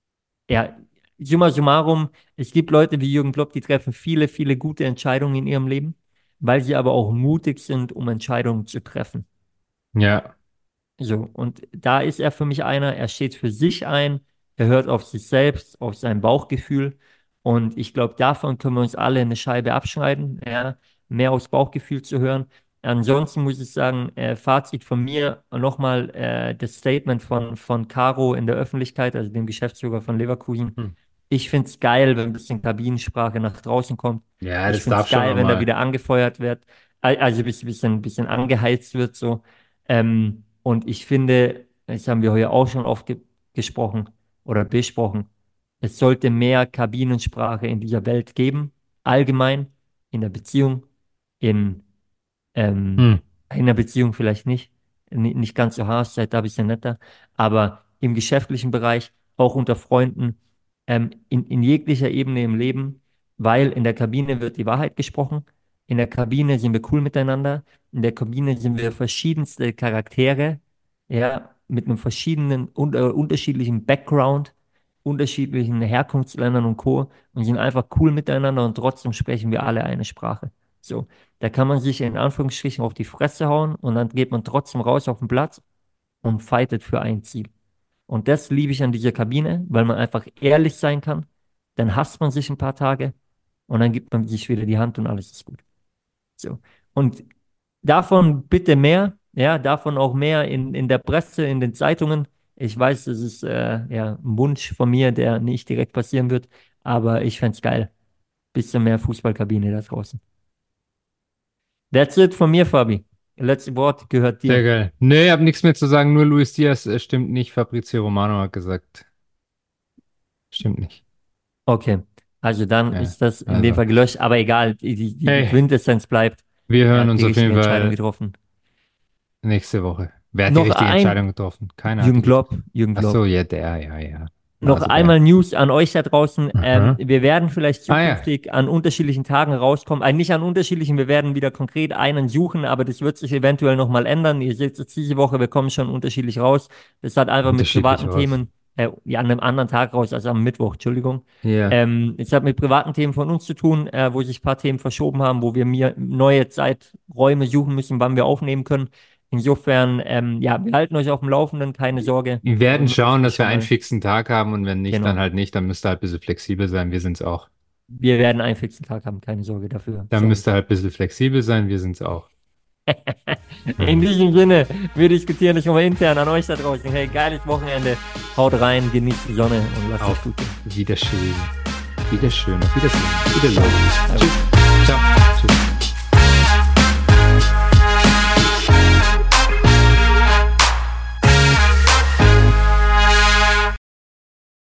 [SPEAKER 2] ja, summa summarum, es gibt Leute wie Jürgen Klopp, die treffen viele, viele gute Entscheidungen in ihrem Leben, weil sie aber auch mutig sind, um Entscheidungen zu treffen.
[SPEAKER 1] Ja.
[SPEAKER 2] So, und da ist er für mich einer, er steht für sich ein, er hört auf sich selbst, auf sein Bauchgefühl. Und ich glaube, davon können wir uns alle eine Scheibe abschneiden, ja, mehr aufs Bauchgefühl zu hören. Ansonsten muss ich sagen, äh, Fazit von mir nochmal äh, das Statement von, von Caro in der Öffentlichkeit, also dem Geschäftsführer von Leverkusen.
[SPEAKER 1] Hm.
[SPEAKER 2] Ich finde es geil, wenn ein bisschen Kabinensprache nach draußen kommt.
[SPEAKER 1] Ja,
[SPEAKER 2] Ich
[SPEAKER 1] das
[SPEAKER 2] finde es
[SPEAKER 1] darf schon
[SPEAKER 2] geil, wenn da
[SPEAKER 1] nochmal.
[SPEAKER 2] wieder angefeuert wird, al- also ein bisschen, bisschen, bisschen angeheizt wird so. Ähm, und ich finde, das haben wir heute auch schon oft ge gesprochen oder besprochen, es sollte mehr Kabinensprache in dieser Welt geben, allgemein, in der Beziehung, in, ähm,
[SPEAKER 1] Hm.
[SPEAKER 2] in der Beziehung vielleicht nicht, Ni- nicht ganz so harsch, seid da ein bisschen netter, aber im geschäftlichen Bereich, auch unter Freunden, ähm, in, in jeglicher Ebene im Leben, weil in der Kabine wird die Wahrheit gesprochen, in der Kabine sind wir cool miteinander, in der Kabine sind wir verschiedenste Charaktere, ja, mit einem verschiedenen, un äh, unterschiedlichen Background, unterschiedlichen Herkunftsländern und Co. und sind einfach cool miteinander und trotzdem sprechen wir alle eine Sprache. So, da kann man sich in Anführungsstrichen auf die Fresse hauen und dann geht man trotzdem raus auf den Platz und fightet für ein Ziel. Und das liebe ich an dieser Kabine, weil man einfach ehrlich sein kann. Dann hasst man sich ein paar Tage und dann gibt man sich wieder die Hand und alles ist gut. So. Und davon bitte mehr, ja, davon auch mehr in, in der Presse, in den Zeitungen. Ich weiß, das ist äh, ja, ein Wunsch von mir, der nicht direkt passieren wird, aber ich fände es geil. Bisschen mehr Fußballkabine da draußen. That's it von mir, Fabi. Letzte Wort gehört
[SPEAKER 1] Sehr
[SPEAKER 2] dir.
[SPEAKER 1] geil. Nee, ich habe nichts mehr zu sagen, nur Luis Diaz äh, stimmt nicht. Fabrizio Romano hat gesagt, stimmt nicht.
[SPEAKER 2] Okay, also dann
[SPEAKER 1] Ja,
[SPEAKER 2] ist das in dem
[SPEAKER 1] also.
[SPEAKER 2] Fall gelöscht, aber egal, die, die, die
[SPEAKER 1] Hey,
[SPEAKER 2] Quintessenz bleibt.
[SPEAKER 1] wir
[SPEAKER 2] Er
[SPEAKER 1] hören
[SPEAKER 2] hat
[SPEAKER 1] uns
[SPEAKER 2] die
[SPEAKER 1] auf jeden
[SPEAKER 2] richtige Entscheidung
[SPEAKER 1] Fall
[SPEAKER 2] getroffen.
[SPEAKER 1] nächste Woche. Wer hat die
[SPEAKER 2] Noch
[SPEAKER 1] richtige
[SPEAKER 2] ein,
[SPEAKER 1] Entscheidung getroffen? Keiner hat die
[SPEAKER 2] Jürgen
[SPEAKER 1] richtige.
[SPEAKER 2] Klopp, Jürgen
[SPEAKER 1] Ach so,
[SPEAKER 2] Klopp.
[SPEAKER 1] ja, der, ja, ja.
[SPEAKER 2] Noch
[SPEAKER 1] Also der.
[SPEAKER 2] einmal News an euch da draußen. Ähm,
[SPEAKER 1] Aha.
[SPEAKER 2] wir werden vielleicht
[SPEAKER 1] Ah ja,
[SPEAKER 2] zukünftig an unterschiedlichen Tagen rauskommen. Äh, nicht an unterschiedlichen, wir werden wieder konkret einen suchen, aber das wird sich eventuell nochmal ändern. Ihr seht jetzt diese Woche, wir kommen schon unterschiedlich raus. Das hat einfach mit
[SPEAKER 1] unterschiedlich
[SPEAKER 2] privaten
[SPEAKER 1] raus.
[SPEAKER 2] Themen, äh, ja, an einem anderen Tag raus, also am Mittwoch, Entschuldigung.
[SPEAKER 1] Ja,
[SPEAKER 2] Ähm, es hat mit privaten Themen von uns zu tun, äh, wo sich ein paar Themen verschoben haben, wo wir mir neue Zeiträume suchen müssen, wann wir aufnehmen können. Insofern, ähm, ja, wir halten euch auf dem Laufenden, keine Sorge.
[SPEAKER 1] wir
[SPEAKER 2] Aber
[SPEAKER 1] werden
[SPEAKER 2] nur, dass
[SPEAKER 1] schauen,
[SPEAKER 2] ihr
[SPEAKER 1] dass wir
[SPEAKER 2] schon
[SPEAKER 1] einen
[SPEAKER 2] mal,
[SPEAKER 1] fixen Tag haben und wenn nicht, dann
[SPEAKER 2] genau.
[SPEAKER 1] halt nicht. Dann müsst ihr halt ein bisschen flexibel sein. Wir sind's auch.
[SPEAKER 2] Wir werden einen fixen Tag haben, keine Sorge dafür.
[SPEAKER 1] Dann
[SPEAKER 2] Sorry.
[SPEAKER 1] müsst ihr halt ein bisschen flexibel sein. Wir sind's auch.
[SPEAKER 2] In diesem Sinne, wir diskutieren das schon mal intern an euch da draußen. Hey, geiles Wochenende. Haut rein, genießt die Sonne und lasst euch
[SPEAKER 1] Auf
[SPEAKER 2] gut gehen.
[SPEAKER 1] Wiedersehen. Wiederschön. Auf Wiedersehen. Wiedersehen.
[SPEAKER 2] Ciao.
[SPEAKER 1] Tschüss. Ciao. Tschüss.